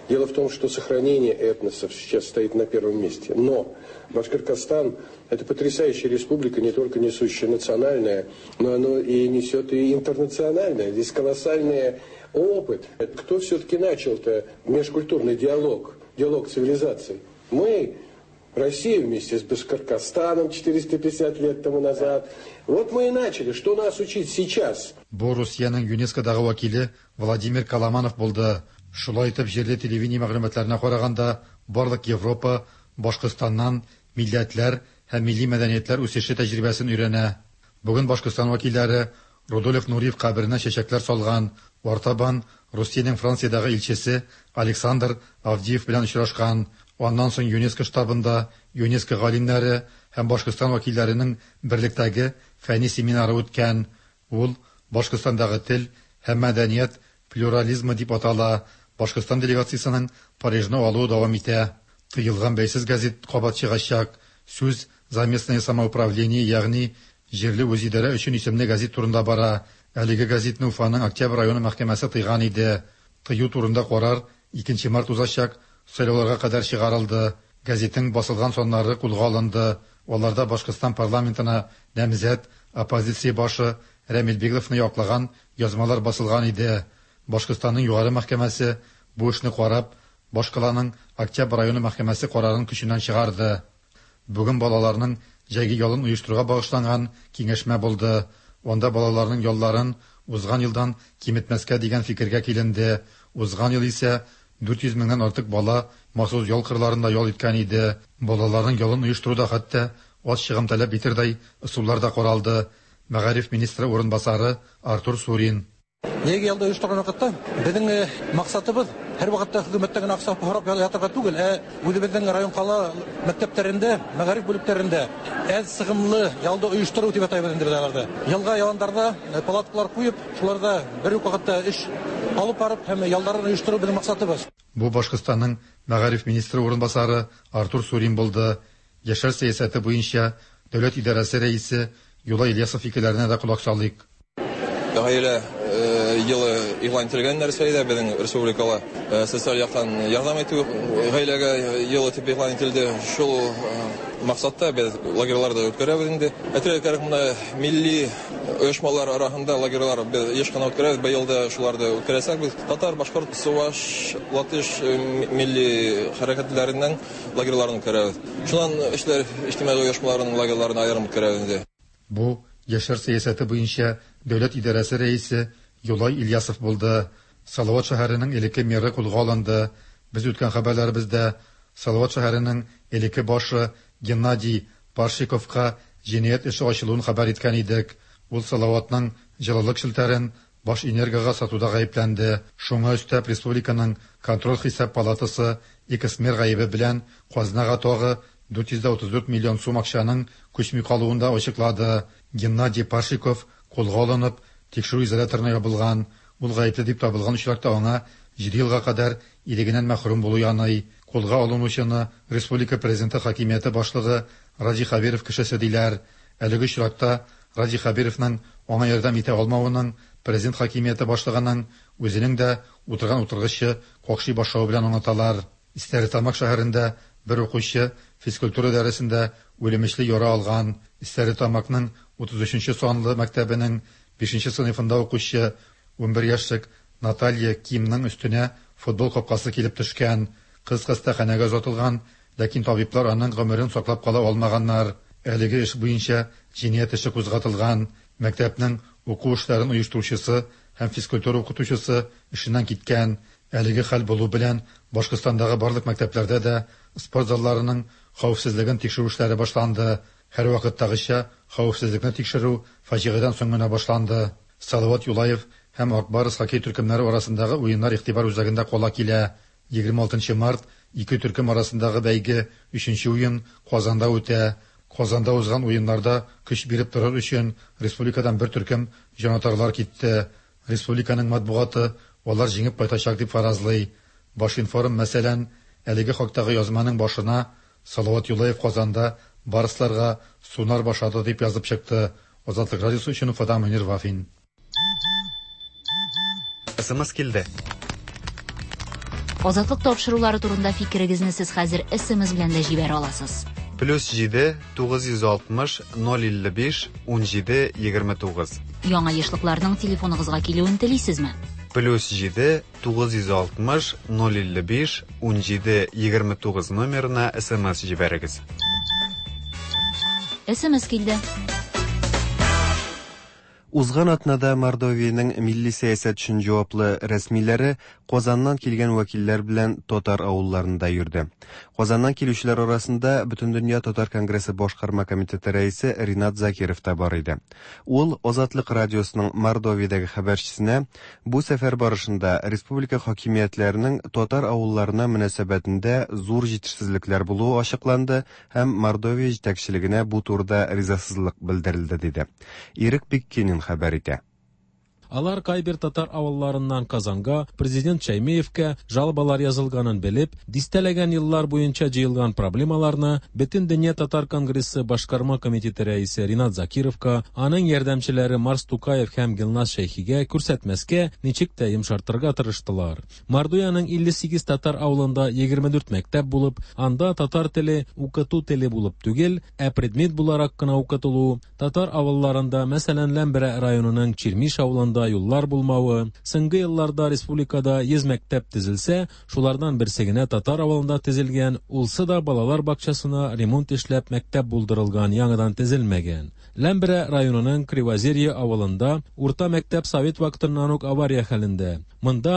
Дело в том, что сохранение этносов сейчас стоит на первом месте. Но Башкортостан – это потрясающая республика, не только несущая национальное, но оно и несет и интернациональное. Здесь колоссальный опыт. Кто все-таки начал-то межкультурный диалог цивилизаций? Мы, Россия вместе с Башкортостаном 450 лет тому назад. Вот мы и начали. Что нас учить сейчас? Бу Русияның ЮНЕСКО-дагы вакиле Владимир Каламанов булды. Шулай итеп, җирле телевидение мәгълүматларына караганда, барлык Европа, Башкортстаннан милләтләр һәм милли мәдәниятләр үсеше тәҗрибәсен өйрәнә. Бүген Башкортстан вакилләре Рудольф Нуриев каберенә чәчәкләр салган. Артабан Русиянең Франциядагы илчесе Александр Авдиев белән очрашкан. Аннан соң ЮНЕСКО штабында ЮНЕСКО галимнәре һәм Башкортстан вакилләренең берлектәге фәнни семинары үткән. Ул Башкортстандагы тел һәм мәдәният плюрализмы дип атала. Башкортстан делегациясының Парижны алуы дәвам итә. Тыелган бәйсез газет кабат чыгачак. Сүз за местное самоуправление, ягъни җирле үзидарә өчен исемле газет турында бара. Әлеге газетны Уфаның Октябрь районы мәхкәмәсе тыйган иде. Тыю турында карар 2 март узачак, сайлауларга кадәр чыгарылды. Газетның басылган соннары кулга алынды. Аларда Башкортстан парламентына намзәт оппозиция башы Рамил Бегловны яклаган язмалар басылган иде. Башкортстанның югары мәхкәмәсе бу эшне карап, башкаланың Октябрь районы мәхкәмәсе карарын көченнән чыгарды. Бүген балаларның җәйге ялын оештыруга багышланган киңәшмә булды. Онда балаларның ялларын узган елдан киметмәскә дигән фикергә киленде. Узган ел исә 400 меңнән артык бала махсус ял кырларында ял иткән иде. Балаларның ялын оештыруда хәтта аз чыгым таләп итәрдәй ысуллар да каралды. Мәгариф министры урынбасары Артур Сурин. Җәйге ялда оештырган вакытта безнең максатыбыз һәр вакытта хөкүмәттән акча һорап ятырга түгел, үзебезнең район кала мәктәпләрендә, мәгариф бүлекләрендә әз сыгымлы ялда оештыру дип атайбыз инде безләрдә. Ялга яландарда палаткалар куеп, шуларда бер үк вакытта эш алып барып һәм ялларын оештыру безнең максатыбыз. Бу Башкортстанның мәгариф министры урынбасары Артур Сурин булды. Яшәр сәясәте буенча дәүләт идарәсе рәисе Юлай Ильясов фикерләренә дә кулак салыйк. Гаилә елы игълан ителгән нәрсәдә безнең республикала социаль яктан ярдәм итү гаиләгә елы дип игълан ителде. Шул максатта без лагерьларда үткәрәбез инде. Әтрәкәр монда милли оешмалар арасында лагерьлар без еш кына үткәрәбез. Быел да шуларда үткәрәсәк biz татар, башкорт, суваш, латыш милли хәрәкәтләреннән лагерьларны үткәрәбез. Шуннан эшләр иҗтимагый оешмаларның лагерьларын аерым үткәрәбез инде. Бу яшәр сәясәте буенча дәүләт идарәсе рәисе Юлай Ильясов булды. Салават шәһәренең элекке мэры кулга алынды. Без үткән хәбәрләребездә Салават шәһәренең элекке башы Геннадий Паршиковка җинаять эше ачылуын хәбәр иткән идек. Ул Салаватның җылылык шелтәрен баш энергияга сатуда гаепләнде. Шуңа өстәп республиканың контроль хисап палатасы икесмер гаебе белән казнага тагы 434 миллион сум акчаның күчми калуында ачыклады. Геннадий Паршиков кулга алынып, тикшерү изоляторына ябылган. Ул гаепле дип табылган очракта аңа 7 елга кадәр ирегеннән мәхрүм булу яный. Кулга алынучыны республика президенты хакимияте башлыгы Раджи Хабиров кешесе диләр. Әлеге очракта Раджи Хабировның аңа ярдәм итә алмавының президент хакимияте башлыгының үзенең дә утырган утыргычы какши башлауы белән аңлаталар. Стәрлетамак шәһәрендә бер укучы физкультура дәресендә үлемешле яра алган. Стәрлетамакның 33 санлы мәктәбенең 5 сыйныфында укучы 11 яшьлек Наталья Кимның өстенә футбол капкасы килеп төшкән. Кыз хастаханәгә озатылган, ләкин табиблар аның гомерен саклап кала алмаганнар. Әлеге эш буенча җинаять эше кузгатылган. Мәктәпнең уку эшләрен оештыручысы һәм физкультура укытучысы эшеннән киткән. Әлеге хәл булу белән Башкортстандагы барлык мәктәпләрдә дә спорт залларының хәвефсезлеген тикшерү эшләре башланды. Һәр вакыттагыча хәвефсезлекне тикшерү фаҗигадан соң гына башланды. Салават Юлаев һәм Акбарыс хоккей төркемнәре арасындагы уеннар игътибар үзәгендә кала килә. 26 март ике төркем арасындагы бәйге 3нче уен Казанда үтә. Казанда узган уеннарда көч биреп торыр өчен республикадан бер төркем җанатарлар китте. Республиканың матбугаты алар җиңеп кайтачак дип фаразлый. Башинформ мәсәлән, әлеге хактагы язманың башына Салават Юлаев Казанда барысларга сунар башады дип язып чыкты. Азатлык радиосы өчен Уфадан Мөнир Вафин. СМС килде. Азатлык тапшырулары турында фикерегезне сез хәзер SMS белән дә җибәрә аласыз. +7 960 055 17 29. Яңа яшьлекләрнең телефоныгызга килүен телисезме? +7 960 055 17 29 номерына SMS җибәрегез. SMS килде. Узган атнада Мордовияның милли сәясәт өчен җаваплы рәсмиләре Казаннан килгән вәкилләр белән татар авылларында йөрде. Казаннан килүчеләр арасында Бөтендөнья татар конгрессы башкарма комитеты рәисе Ринат Закиров та бар иде. Ул Азатлык радиосының Мордовиядәге хәбәрчесенә бу сәфәр барышында республика хакимиятләренең татар авылларына мөнәсәбәтендә зур җитешсезлекләр булуы ачыкланды һәм Мордовия җитәкчелегенә бу турыда ризасызлык белдерелде диде. Ирек Биккинин хәбәр итә. Алар кайбер татар авылларыннан Казанга, президент Шаймеевкә жалобалар язылганын белеп, дистәләгән еллар буенча җыелган проблемаларны Бөтендөнья татар конгрессы башкарма комитеты рәисе Ринат Закировка, аның ярдәмчеләре Марс Тукаев һәм Гилназ Шәйхигә күрсәтмәскә, ничек тә йомшартырга тырыштылар. Мордовияның 58 татар авылында 24 мәктәп булып, анда татар теле укыту теле булып түгел, ә предмет буларак кына укытылу, татар авылларында, мәсәлән, Ләмбәрә районының Чирмиш авылында юллар булмавы, соңгы елларда республикада 100 мәктәп төзелсә, шулардан берсе генә татар авылында төзелгән, улсы да балалар бакчасына ремонт эшләп мәктәп булдырылган, яңадан төзелмәгән. Ләмбәрә районының Кривозерье авылында урта мәктәп совет вакытыннан ук авария хәлендә. Монда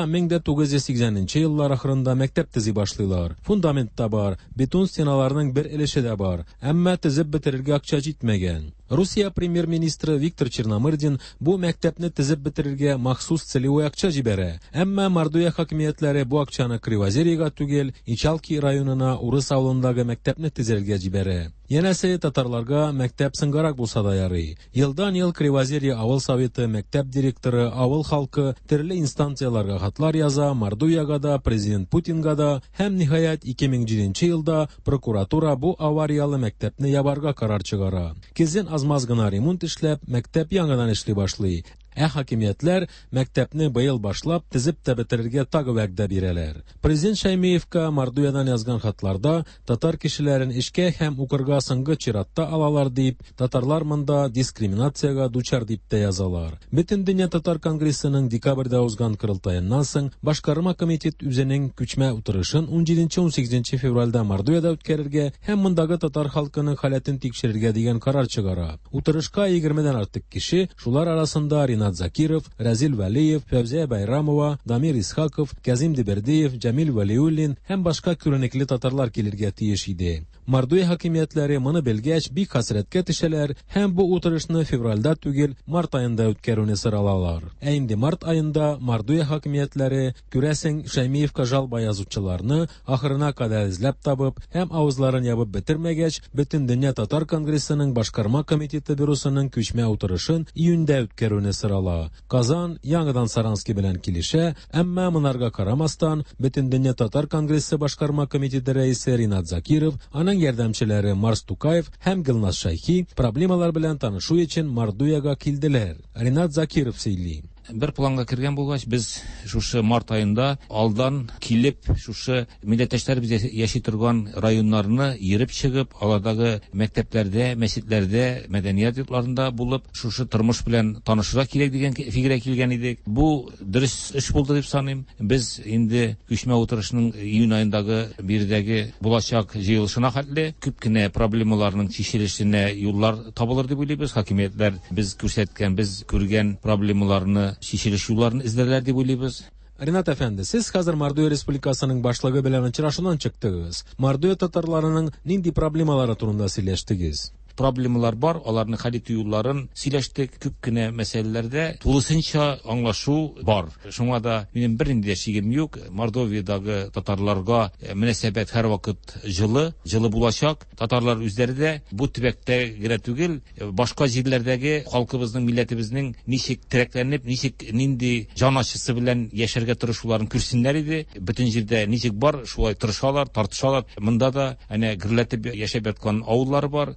1980 еллар ахырында мәктәп төзи башлыйлар. Фундамент та бар, бетон стеналарның бер өлеше дә бар, әмма төзеп бетерергә акча җитмәгән. Русия премьер-министры Виктор Черномырдин бу мәктәпне төзеп бетерергә махсус целевой акча җибәрә. Әмма Мордовия хакимиятләре бу акчаны Кривозерьега түгел, Ичалки районына урыс авылындагы мәктәпне төзергә җибәрә. Янәсе татарларга мәктәп сыңгарак булса да ярый. Елдан-ел Кривозерье авыл советы, мәктәп директоры, авыл халкы төрле инстанцияларга хатлар яза, Мордовияга да, президент Путинга да, һәм ниһаять 2007 елда прокуратура бу авариялы мәктәпне ябарга карар чыгара. Кезен аз-маз гына ремонт эшләп, мәктәп яңадан эшли башлый. Хакимиятләр мәктәпне быел башлап төзеп тә бетерергә тагы вәгъдә бирәләр. Президент Шаймеевка Мордовиядан язган хатларда татар кешеләрен эшкә һәм укырга соңгы чиратта алалар дип, татарлар монда дискриминациягә дучар дип тә язалар. Бөтендөнья татар конгрессының декабрьдә узган кырылтаеннан соң башкарма комитет үзенең күчмә утырышын 17-18 февральдә Мордовияда үткәрергә һәм мондагы татар халкының халәтен тикшерергә дигән карар чыгара. Утырышка 20дән артык кеше, шулар арасында Ринат Закиров, Разил Валиев, Фәвзия Байрамова, Дамир Исхаков, Казим Дебердиев, Джамил Валиуллин һәм башка күренекле татарлар килергә тиеш иде. Мордовия хакимиятләре моны белгәч бик хәсрәткә төшәләр һәм бу утырышны февральдә түгел, март аенда үткәрүне соралалар. Ә инде март аенда Мордовия хакимиятләре күрәсең Шаймиевка жалба язучыларны ахырына кадәр эзләп табып һәм авызларын ябып бетермәгәч, Бөтендөнья татар конгрессының башкарма комитеты бюросының күчмә утырышын июньдә үткәрүне сорала. Казан яңадан Саранский белән килешә, әмма монарга карамастан Бөтендөнья татар конгрессы башкарма комитеты рәисе Ринат Закиров, аның ярдәмчеләре Марс Тукаев һәм Гилназ Шәйхи проблемалар белән танышу өчен Мордовияга килделәр. Ринат Закиров сөйли. Бер планга кергән булгач, без шушы март аенда алдан килеп, шушы милләттәшләребез яши торган районнарны йөреп чыгып, алардагы мәктәпләрдә, мәчетләрдә, мәдәният йортларында булып, шушы тормыш белән танышырга кирәк дигән фикергә килгән идек. Бу дөрес эш булды дип саныйм. Без инде күчмә утырышның июнь аендагы биредәге булачак җыелышына хәтле күп кенә проблемаларның чишелешенә юллар табылыр дип уйлыйбыз. Хакимиятләр без күрсәткән, без күргән проблемаларны шишелеш юлларын эзләрләр дип уйлыйбыз. Ринат әфәнде, сез хәзер Мордовия Республикасының башлыгы белән очрашудан чыктыгыз. Мордовия татарларының нинди проблемалары турында сөйләштегез? Проблемалар бар, аларны хәл итү юлларын сөйләштек, күп кенә мәсьәләләрдә тулысынча аңлашу бар. Шуңа да минем бернинди шигем юк. Мордовиядагы татарларга мөнәсәбәт һәр вакыт җылы булачак. Татарлар үзләре дә бу төбәктә генә түгел, башка җирләрдәге халкыбызның, милләтебезнең ничек терәкләнеп, ничек нинди җан ачысы белән яшәргә тырышуларын күрсеннәр иде. Бөтен җирдә ничек бар, шулай тырышалар, тартышалар. Монда да әнә гөрләтеп яшәп яткан авыллар бар. Азюр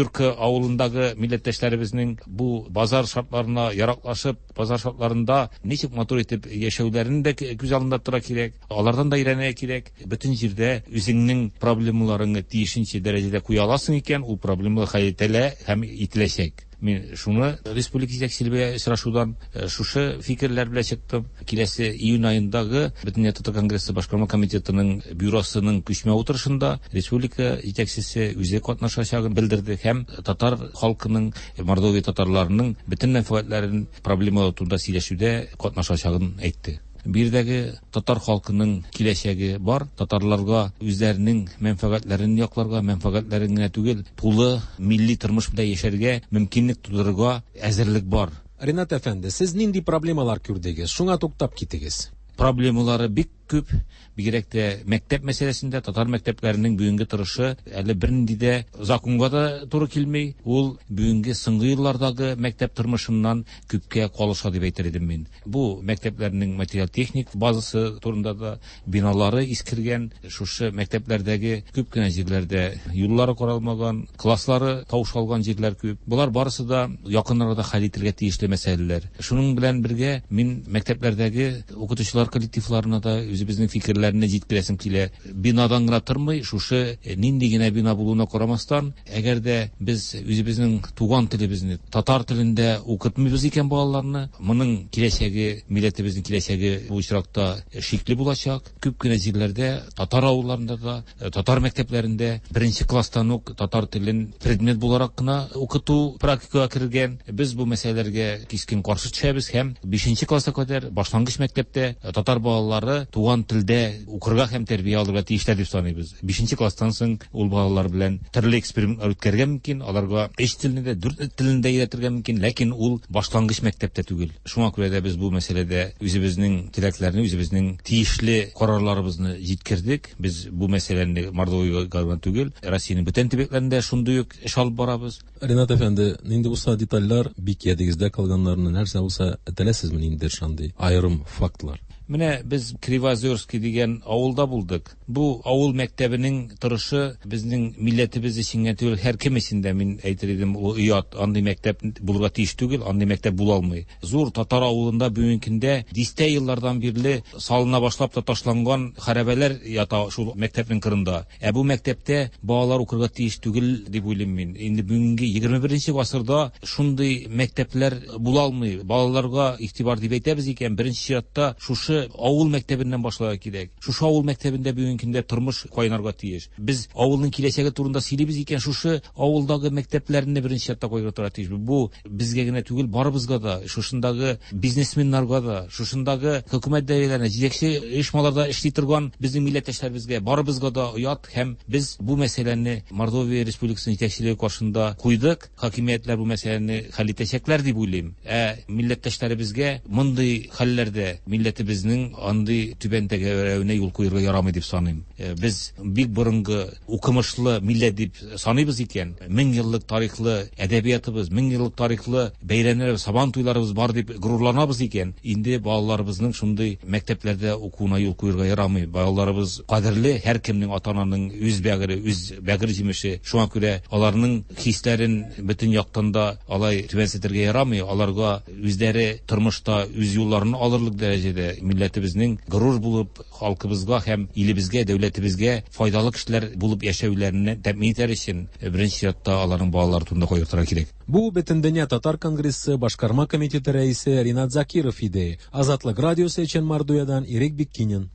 Нью-Йорк авылындагы милләттәшләребезнең бу базар шартларына яраклашып, базар шартларында ничек матур итеп яшәүләрен дә күз алдында тора кирәк. Алардан да өйрәнергә кирәк. Бөтен җирдә үзеңнең проблемаларыңны тиешенчә дәрәҗәдә куя аласың икән, ул проблемалар хәл ителә һәм ителәчәк. Мин шуны республика җитәкчелеге очрашудан шушы фикерләр белән чыктым. Киләсе июнь аендагы Бөтен Татар конгрессы башкарма комитетының бюросының күчмә утырышында республика җитәкчесе үзе катнашачагын белдерде һәм татар халкының, Мордовия татарларының бөтен мәнфәгатьләрен проблемалар турында сөйләшүдә катнашачагын әйтте. Биредәге татар халкының киләчәге бар. Татарларга үзләренең мәнфәгатьләрен якларга, мәнфәгатьләрен генә түгел, тулы милли тормыш белән яшәргә мөмкинлек тудырырга әзерлек бар. Ринат әфәнде, сез нинди проблемалар күрдегез? Шуңа туктап китегез. Проблемалары бик күп, бигрәк тә мәктәп мәсьәләсендә татар мәктәпләренең бүгенге торышы әле бернинди дә законга да туры килми. Ул бүгенге соңгы еллардагы мәктәп тормышыннан күпкә калыша дип әйтер идем мин. Бу мәктәпләрнең материал-техник базасы турында да биналары искергән, шушы мәктәпләрдәге күп кенә җирләрдә юллары каралмаган, класслары таушалган җирләр күп. Булар барысы да якын арада хәл ителергә тиешле мәсьәләләр. Шуның белән бергә мин мәктәпләрдәге укытучылар коллективларына да үзебезнең фикерләрне җиткерәсем килә. Бинадан гына тормый, шушы нинди генә бина булуына карамастан, әгәр дә без үзебезнең туган телебезне татар телендә укытмыйбыз икән балаларны, моның киләчәге, милләтебезнең киләчәге бу очракта шикле булачак. Күп кенә җирләрдә, татар авылларында да, татар мәктәпләрендә беренче класстан ук татар телен предмет буларак кына укыту практикага кергән. Без бу мәсьәләләргә кискен каршы төшәбез һәм 5нче класска кадәр башлангыч мәктәптә татар балалары туган телдә укырга һәм тәрбия алырга тиешләр дип саныйбыз. 5нче класстан соң ул балалар белән төрле экспериментлар үткәргә мөмкин, аларга 5 телне дә, 4 телендә өйрәтергә мөмкин, ләкин ул башлангыч мәктәптә түгел. Шуңа күрә дә без бу мәсьәләдә үзебезнең теләкләрне, үзебезнең тиешле карарларыбызны җиткердек. Без бу мәсьәләне Мордовиягә түгел, Россиянең бөтен төбәкләрендә шундый ук эш алып барабыз. Ринат әфәнде, нинди булса детальләр бик ядегездә калганнарны нәрсә булса теләсезме инде шундый айрым фактлар? Менә без Кривозерский дигән авылда булдык. Бу авыл мәктәбенең торышы безнең милләтебез өчен түгел, һәркем өчен дә мин әйтер идем, ул уят, андый мәктәп булырга тиеш түгел, андый мәктәп була алмый. Зур татар авылында бүгенкендә 10 еллардан бирле салына башлап та ташланган хәрабәләр ята шул мәктәпнең кырында. Бу мәктәптә балалар укырга тиеш түгел дип уйлыйм мин. Инде бүгенге 21нче гасырда шундый мәктәпләр була алмый. Балаларга игътибар дип әйтәбез икән, беренче чиратта шушы авыл мәктәбеннән башларга кирәк. Шушы авыл мәктәбендә бүгенкендә тормыш кайнарга тиеш. Без авылның киләчәге турында сөйлибез икән, шушы авылдагы мәктәпләрне беренче чиратта куярга туры тиеш. Бу безгә генә түгел, барыбызга да, шушындагы бизнесменнарга да, шушындагы хөкүмәт дәваларына, җитәкче оешмаларда эшли торган безнең милләттәшләребезгә, барыбызга да оят һәм без бу мәсьәләне Мордовия Республикасының җитәкчелеге каршында куйдык. Хакимиятләр бу мәсьәләне хәл итәчәкләр дип уйлыйм. Милләттәшләребезгә мондый хәлләрдә милләтебез андый түбәндәге өрәүенә юл куярга ярамый дип саныйм. Без бик борынгы укымышлы милләт дип саныйбыз икән. 1000 еллык тарихлы әдәбиятыбыз, 1000 еллык тарихлы бәйрәмнәр, сабан туйларыбыз бар дип горурланабыз икән. Инде балаларыбызның шундый мәктәпләрдә укуына юл куярга ярамый. Балаларыбыз кадерле, һәркемнең ата-ананың үз бәгыре җимеше. Шуңа күрә аларның хисләрен бөтен яктан да алай түбәнсетергә ярамый. Аларга үзләре тормышта үз юлларын алырлык дәрәҗәдә милләтебезнең горур булып, халкыбызга һәм илебезгә, дәүләтебезгә файдалы кешеләр булып яшәүләрен тәэмин итәр өчен беренче чиратта аларның балалары турында куярга кирәк. Бу Бөтендөнья татар конгрессы башкарма комитеты рәисе Ринат Закиров иде. Азатлык радиосы өчен Мордовиядан Ирек Биккинин.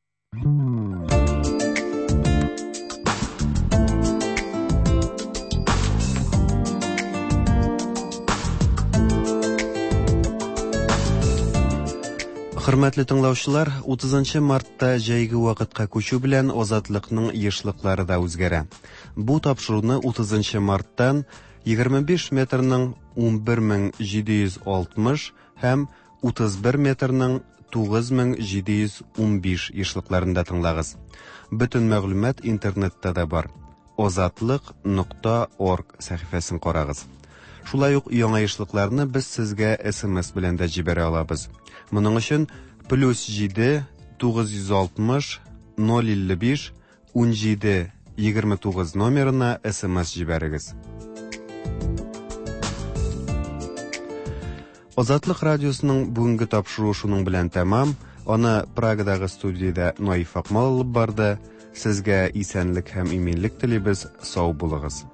Хөрмәтле тыңлаучылар, 30 мартта җәйге вакытка күчү белән азатлыкның ешлыклары да үзгәрә. Бу тапшыруны 30 марттан 25 метрның 11760 һәм 31 метрның 9715 ешлыкларында тыңлагыз. Бөтен мәгълүмат интернетта да бар. ozatliq.org сәхифәсен карагыз. Шулай ук яңа ешлыкларны без сезгә SMS белән дә җибәрә алабыз. Моның өчен +7 960 055 17 29 номерына SMS җибәрегез. Азатлык радиосының бүгенге тапшыруы шуның белән тәмам. Аны Прагадагы студияда Наиф Акмал алып барды. Сезгә исәнлек һәм иминлек телибез. Сау булыгыз.